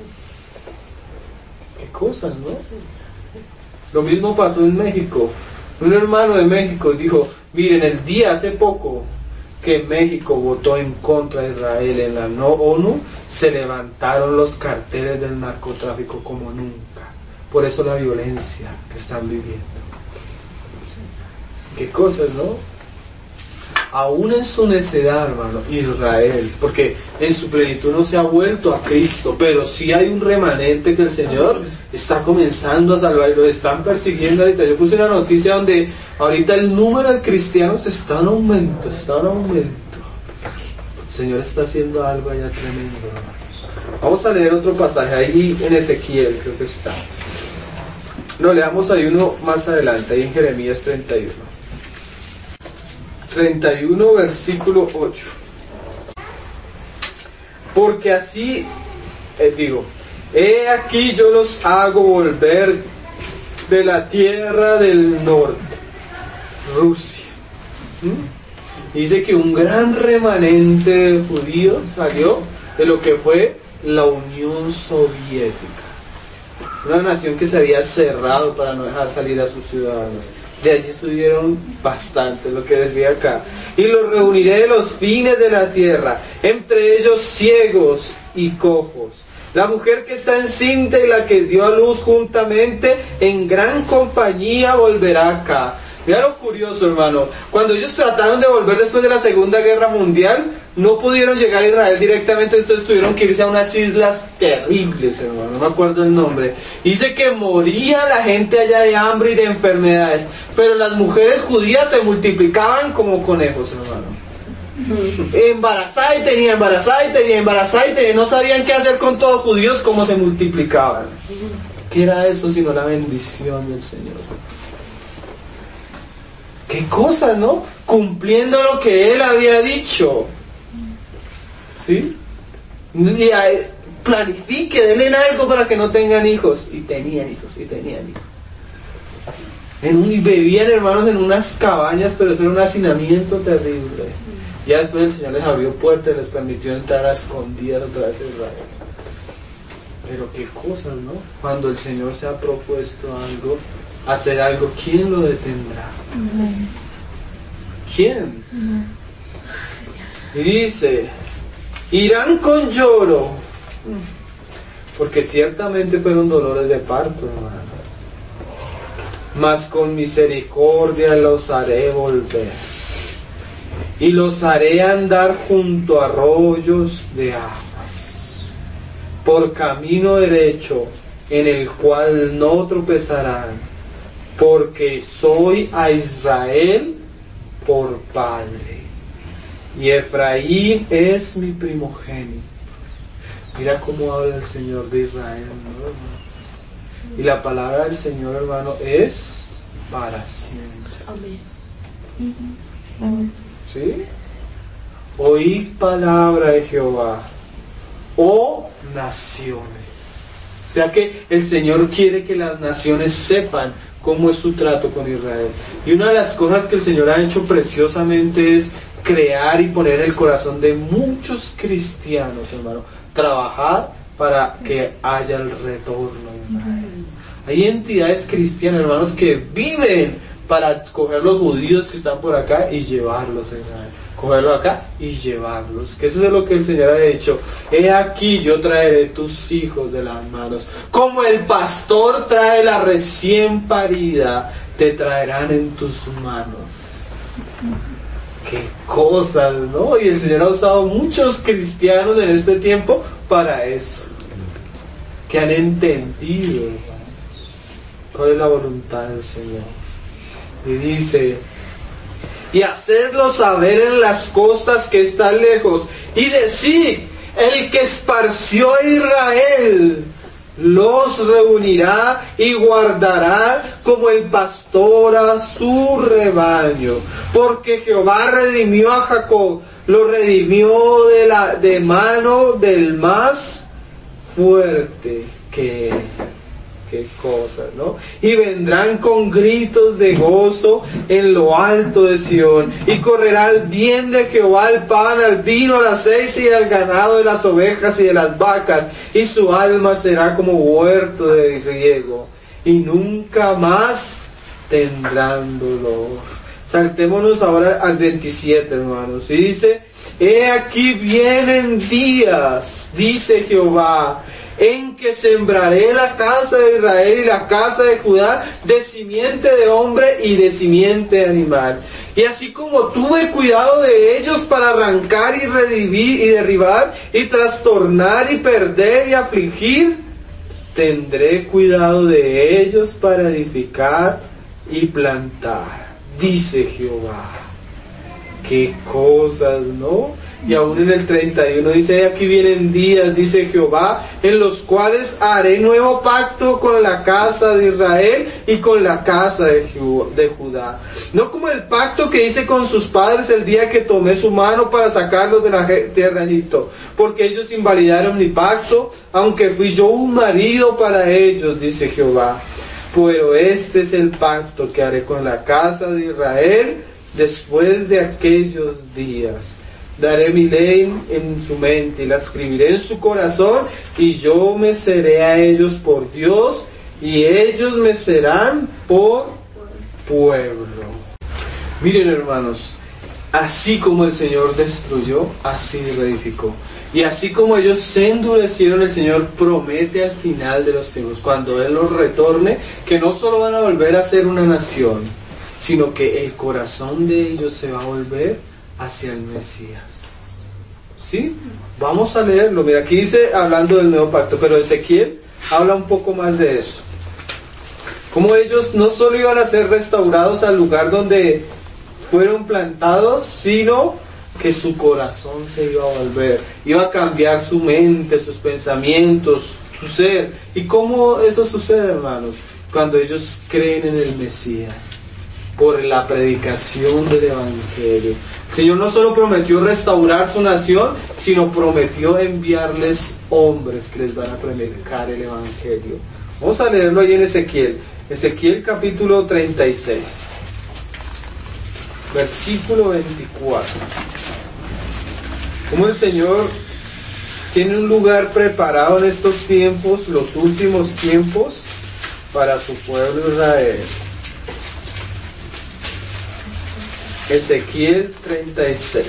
Qué cosas, ¿no? Lo mismo pasó en México. Un hermano de México dijo, miren, el día hace poco que México votó en contra de Israel en la no ONU, se levantaron los carteles del narcotráfico como nunca. Por eso la violencia que están viviendo. Qué cosas, ¿no? Aún en su necedad, hermano, Israel, porque en su plenitud no se ha vuelto a Cristo, pero sí hay un remanente que el Señor está comenzando a salvar y lo están persiguiendo ahorita. Yo puse una noticia donde ahorita el número de cristianos está en aumento, está en aumento. El Señor está haciendo algo allá tremendo, hermanos. Vamos a leer otro pasaje ahí en Ezequiel, creo que está. No, leamos ahí uno más adelante, ahí en Jeremías treinta y uno. treinta y uno, versículo ocho. Porque así, eh, digo, he aquí yo los hago volver de la tierra del norte, Rusia. ¿Mm? Dice que un gran remanente de judíos salió de lo que fue la Unión Soviética. Una nación que se había cerrado para no dejar salir a sus ciudadanos. De allí estuvieron bastante, lo que decía acá. Y los reuniré de los fines de la tierra, entre ellos ciegos y cojos. La mujer que está encinta y la que dio a luz juntamente, en gran compañía volverá acá. Mira lo curioso, hermano. Cuando ellos trataron de volver después de la Segunda Guerra Mundial, no pudieron llegar a Israel directamente, entonces tuvieron que irse a unas islas terribles, hermano, no me acuerdo el nombre. Dice que moría la gente allá de hambre y de enfermedades, pero las mujeres judías se multiplicaban como conejos, hermano. Embarazada y tenía embarazada y tenía embarazada y tenía, no sabían qué hacer con todos los judíos, cómo se multiplicaban. ¿Qué era eso sino la bendición del Señor? qué cosa, ¿no? Cumpliendo lo que él había dicho. ¿Sí? Y planifique, denle algo para que no tengan hijos. Y tenían hijos, y tenían hijos. En un, y bebían, hermanos, en unas cabañas, pero eso era un hacinamiento terrible. Ya después el Señor les abrió puertas y les permitió entrar a escondidas otra vez a Israel. Pero qué cosas, ¿no? Cuando el Señor se ha propuesto algo, hacer algo, ¿quién lo detendrá? ¿Quién? Y dice, irán con lloro, porque ciertamente fueron dolores de parto, hermano. Mas con misericordia los haré volver, y los haré andar junto a arroyos de aguas, por camino derecho, en el cual no tropezarán, porque soy a Israel por padre, y Efraín es mi primogénito. Mira cómo habla el Señor de Israel, ¿no, hermano? Y la palabra del Señor, hermano, es para siempre. Amén. ¿Sí? Oíd palabra de Jehová, oh naciones. O sea que el Señor quiere que las naciones sepan cómo es su trato con Israel. Y una de las cosas que el Señor ha hecho preciosamente es crear y poner en el corazón de muchos cristianos, hermano, trabajar para que haya el retorno de Israel. Hay entidades cristianas, hermanos, que viven para coger los judíos que están por acá y llevarlos a Israel. Cogerlos acá y llevarlos. Que eso es lo que el Señor ha dicho. He aquí yo traeré tus hijos de las manos. Como el pastor trae la recién parida, te traerán en tus manos. Qué cosas, ¿no? Y el Señor ha usado muchos cristianos en este tiempo para eso. Que han entendido cuál es la voluntad del Señor. Y dice, y hacedlo saber en las costas que están lejos, y decid, el que esparció a Israel los reunirá y guardará como el pastor a su rebaño, porque Jehová redimió a Jacob, lo redimió de la de mano del más fuerte que él. Qué cosas, ¿no? Y vendrán con gritos de gozo en lo alto de Sión, y correrá el bien de Jehová, el pan, al vino, al aceite y al ganado de las ovejas y de las vacas, y su alma será como huerto de riego, y nunca más tendrán dolor. Saltémonos ahora al veintisiete, hermanos, y dice, he aquí vienen días, dice Jehová, en que sembraré la casa de Israel y la casa de Judá de simiente de hombre y de simiente de animal. Y así como tuve cuidado de ellos para arrancar y redimir y derribar y trastornar y perder y afligir, tendré cuidado de ellos para edificar y plantar, dice Jehová. Qué cosas, ¿no? Y aún en el treinta y uno dice, aquí vienen días, dice Jehová, en los cuales haré nuevo pacto con la casa de Israel y con la casa de Judá. No como el pacto que hice con sus padres el día que tomé su mano para sacarlos de la tierra de Egipto, porque ellos invalidaron mi pacto, aunque fui yo un marido para ellos, dice Jehová. Pero este es el pacto que haré con la casa de Israel después de aquellos días. Daré mi ley en su mente y la escribiré en su corazón, y yo me seré a ellos por Dios y ellos me serán por pueblo. Miren, hermanos, así como el Señor destruyó, así reedificó. Y así como ellos se endurecieron, el Señor promete al final de los tiempos, cuando Él los retorne, que no solo van a volver a ser una nación, sino que el corazón de ellos se va a volver hacia el Mesías. ¿Sí? Vamos a leerlo. Mira, aquí dice, hablando del nuevo pacto, pero Ezequiel habla un poco más de eso. Como ellos no solo iban a ser restaurados al lugar donde fueron plantados, sino que su corazón se iba a volver, iba a cambiar su mente, sus pensamientos, su ser. ¿Y cómo eso sucede, hermanos? Cuando ellos creen en el Mesías. por la predicación del Evangelio. El Señor no solo prometió restaurar su nación, sino prometió enviarles hombres que les van a predicar el Evangelio. Vamos a leerlo ahí en Ezequiel. Ezequiel capítulo treinta y seis. Versículo veinticuatro. Como el Señor tiene un lugar preparado en estos tiempos, los últimos tiempos, para su pueblo Israel. Ezequiel treinta y seis.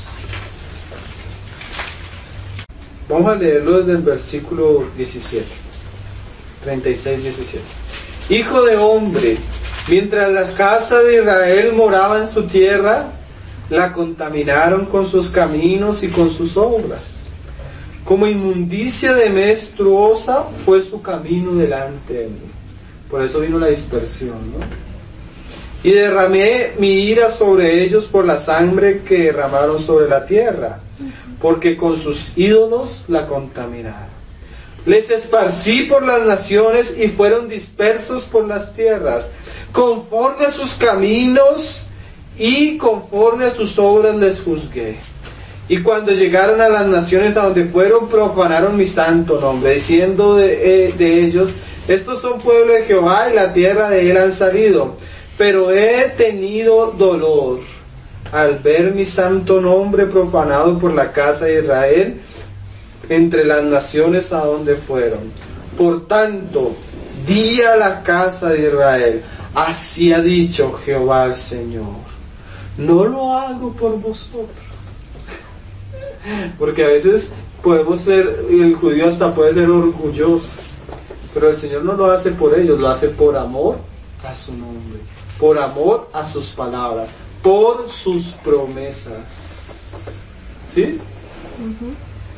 Vamos a leerlo desde el versículo diecisiete. treinta y seis, diecisiete. Hijo de hombre, mientras la casa de Israel moraba en su tierra, la contaminaron con sus caminos y con sus obras. Como inmundicia de menstruosa fue su camino delante de mí. Por eso vino la dispersión, ¿no? Y derramé mi ira sobre ellos por la sangre que derramaron sobre la tierra, porque con sus ídolos la contaminaron. Les esparcí por las naciones y fueron dispersos por las tierras. Conforme a sus caminos y conforme a sus obras les juzgué. Y cuando llegaron a las naciones a donde fueron, profanaron mi santo nombre, diciendo de, eh, de ellos, estos son pueblo de Jehová y la tierra de él han salido. Pero he tenido dolor al ver mi santo nombre profanado por la casa de Israel entre las naciones a donde fueron. Por tanto, di a la casa de Israel, así ha dicho Jehová el Señor, no lo hago por vosotros. Porque a veces podemos ser, el judío hasta puede ser orgulloso, pero el Señor no lo hace por ellos, lo hace por amor a su nombre, por amor a sus palabras, por sus promesas. ¿Sí? Uh-huh.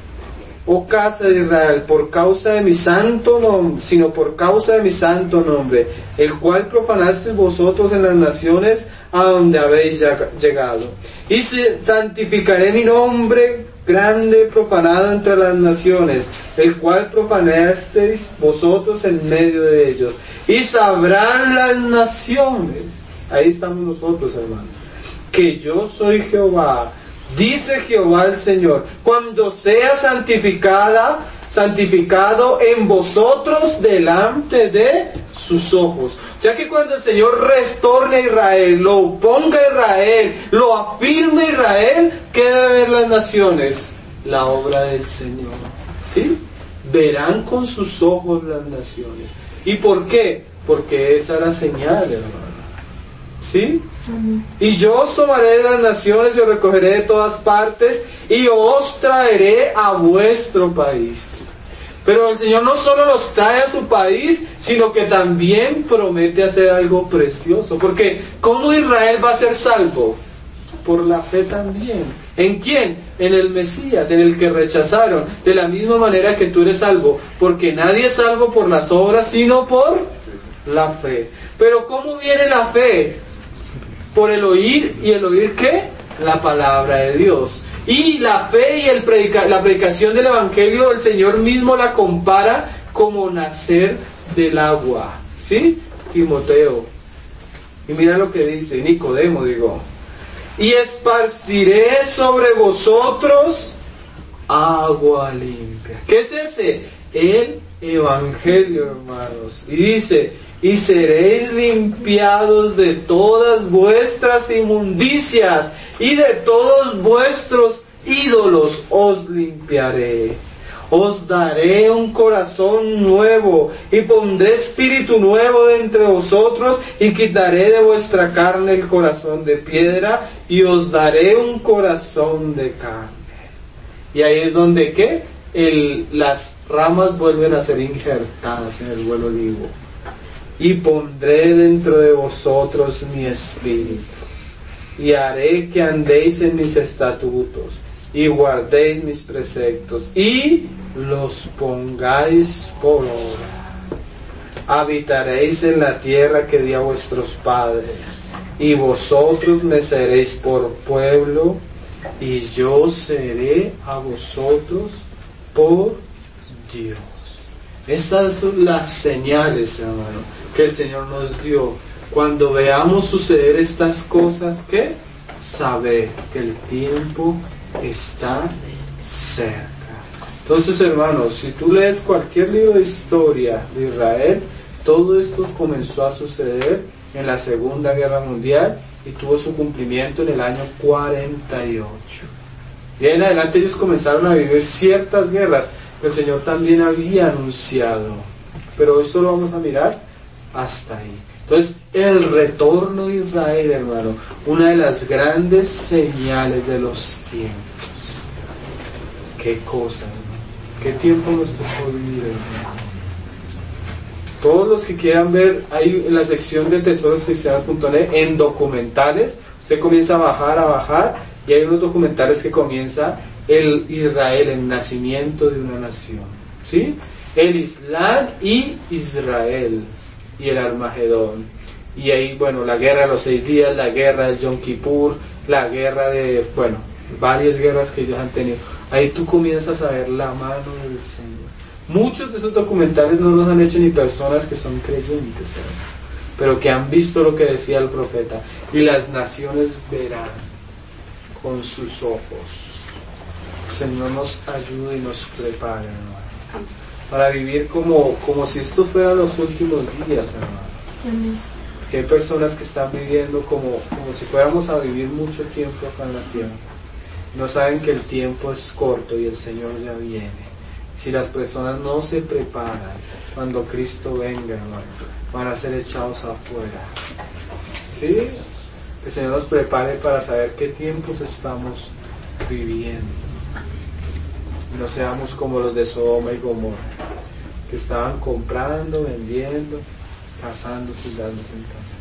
Oh casa de Israel, por causa de mi santo nombre, sino por causa de mi santo nombre, el cual profanasteis vosotros en las naciones a donde habéis llegado. Y santificaré mi nombre grande profanado entre las naciones, el cual profanasteis vosotros en medio de ellos. Y sabrán las naciones, ahí estamos nosotros, hermanos, que yo soy Jehová, dice Jehová el Señor, cuando sea santificada, santificado en vosotros delante de sus ojos. O sea que cuando el Señor restorne a Israel, lo ponga a Israel, lo afirme a Israel, ¿qué deben ver las naciones? La obra del Señor. ¿Sí? Verán con sus ojos las naciones. ¿Y por qué? Porque esa era señal, hermano. ¿Sí? Uh-huh. Y yo os tomaré de las naciones y os recogeré de todas partes y os traeré a vuestro país. Pero el Señor no solo los trae a su país, sino que también promete hacer algo precioso. Porque ¿cómo Israel va a ser salvo? Por la fe también. ¿En quién? En el Mesías, en el que rechazaron. De la misma manera que tú eres salvo. Porque nadie es salvo por las obras, sino por la fe. Pero ¿cómo viene la fe? Por el oír, ¿y el oír qué? La palabra de Dios. Y la fe y el predica, la predicación del Evangelio, el Señor mismo la compara como nacer del agua. ¿Sí? Timoteo. Y mira lo que dice, Nicodemo, digo. Y esparciré sobre vosotros agua limpia. ¿Qué es ese? El Evangelio, hermanos. Y dice, y seréis limpiados de todas vuestras inmundicias y de todos vuestros ídolos os limpiaré. Os daré un corazón nuevo y pondré espíritu nuevo de entre vosotros y quitaré de vuestra carne el corazón de piedra y os daré un corazón de carne. Y ahí es donde ¿qué? El, las ramas vuelven a ser injertadas en el vuelo olivo. Y pondré dentro de vosotros mi espíritu y haré que andéis en mis estatutos y guardéis mis preceptos y los pongáis por obra. Habitaréis en la tierra que di a vuestros padres y vosotros me seréis por pueblo y yo seré a vosotros por Dios. Estas son las señales, hermano, que el Señor nos dio Cuando veamos suceder estas cosas, ¿qué? Saber que el tiempo está cerca. Entonces, hermanos, si tú lees cualquier libro de historia de Israel, todo esto comenzó a suceder en la Segunda Guerra Mundial y tuvo su cumplimiento en el año cuarenta y ocho. Y en adelante ellos comenzaron a vivir ciertas guerras que el Señor también había anunciado. Pero esto lo vamos a mirar hasta ahí. Entonces, el retorno de Israel, hermano, una de las grandes señales de los tiempos. Qué cosa, hermano. Qué tiempo nos tocó vivir, hermano. Todos los que quieran ver, hay en la sección de tesoros cristianos punto net, en documentales, usted comienza a bajar, a bajar, y hay unos documentales que comienza el Israel, el nacimiento de una nación, ¿sí? El Islam y Israel, y el Armagedón. Y ahí, bueno, la guerra de los seis días, la guerra del Yom Kippur, la guerra de, bueno, varias guerras que ellos han tenido. Ahí tú comienzas a ver la mano del Señor. Muchos de esos documentales no los han hecho ni personas que son creyentes, ¿sabes? Pero que han visto lo que decía el profeta. Y las naciones verán con sus ojos. El Señor nos ayude y nos prepare, hermano, para vivir como, como si estos fueran los últimos días, hermano. Que hay personas que están viviendo como, como si fuéramos a vivir mucho tiempo acá en la tierra. No saben que el tiempo es corto y el Señor ya viene. Si las personas no se preparan, cuando Cristo venga, hermano, van a ser echados afuera. ¿Sí? Que el Señor nos prepare para saber qué tiempos estamos viviendo. No seamos como los de Sodoma y Gomorra, que estaban comprando, vendiendo, casándose y dándose en casa.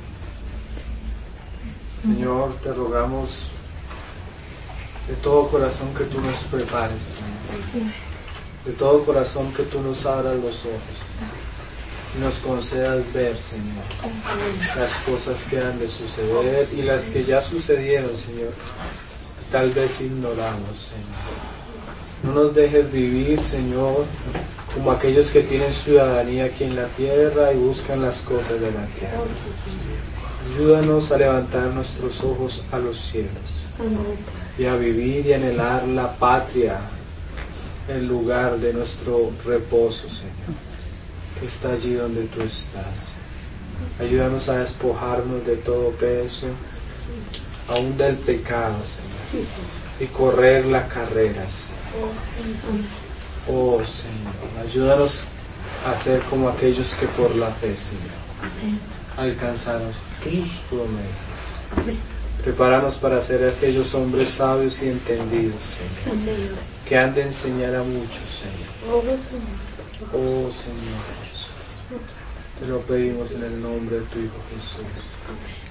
Señor, te rogamos de todo corazón que tú nos prepares, Señor. De todo corazón que tú nos abras los ojos y nos concedas ver, Señor, las cosas que han de suceder y las que ya sucedieron, Señor, tal vez ignoramos, Señor. No nos dejes vivir, Señor, como aquellos que tienen ciudadanía aquí en la tierra y buscan las cosas de la tierra. Ayúdanos a levantar nuestros ojos a los cielos y a vivir y anhelar la patria, el lugar de nuestro reposo, Señor, que está allí donde tú estás. Ayúdanos a despojarnos de todo peso, aún del pecado, Señor, y correr la carrera, Señor. Oh, Señor, ayúdanos a ser como aquellos que por la fe, Señor, alcanzaron tus promesas. Prepáranos para ser aquellos hombres sabios y entendidos, Señor, que han de enseñar a muchos, Señor. Oh, Señor, te lo pedimos en el nombre de tu Hijo Jesús.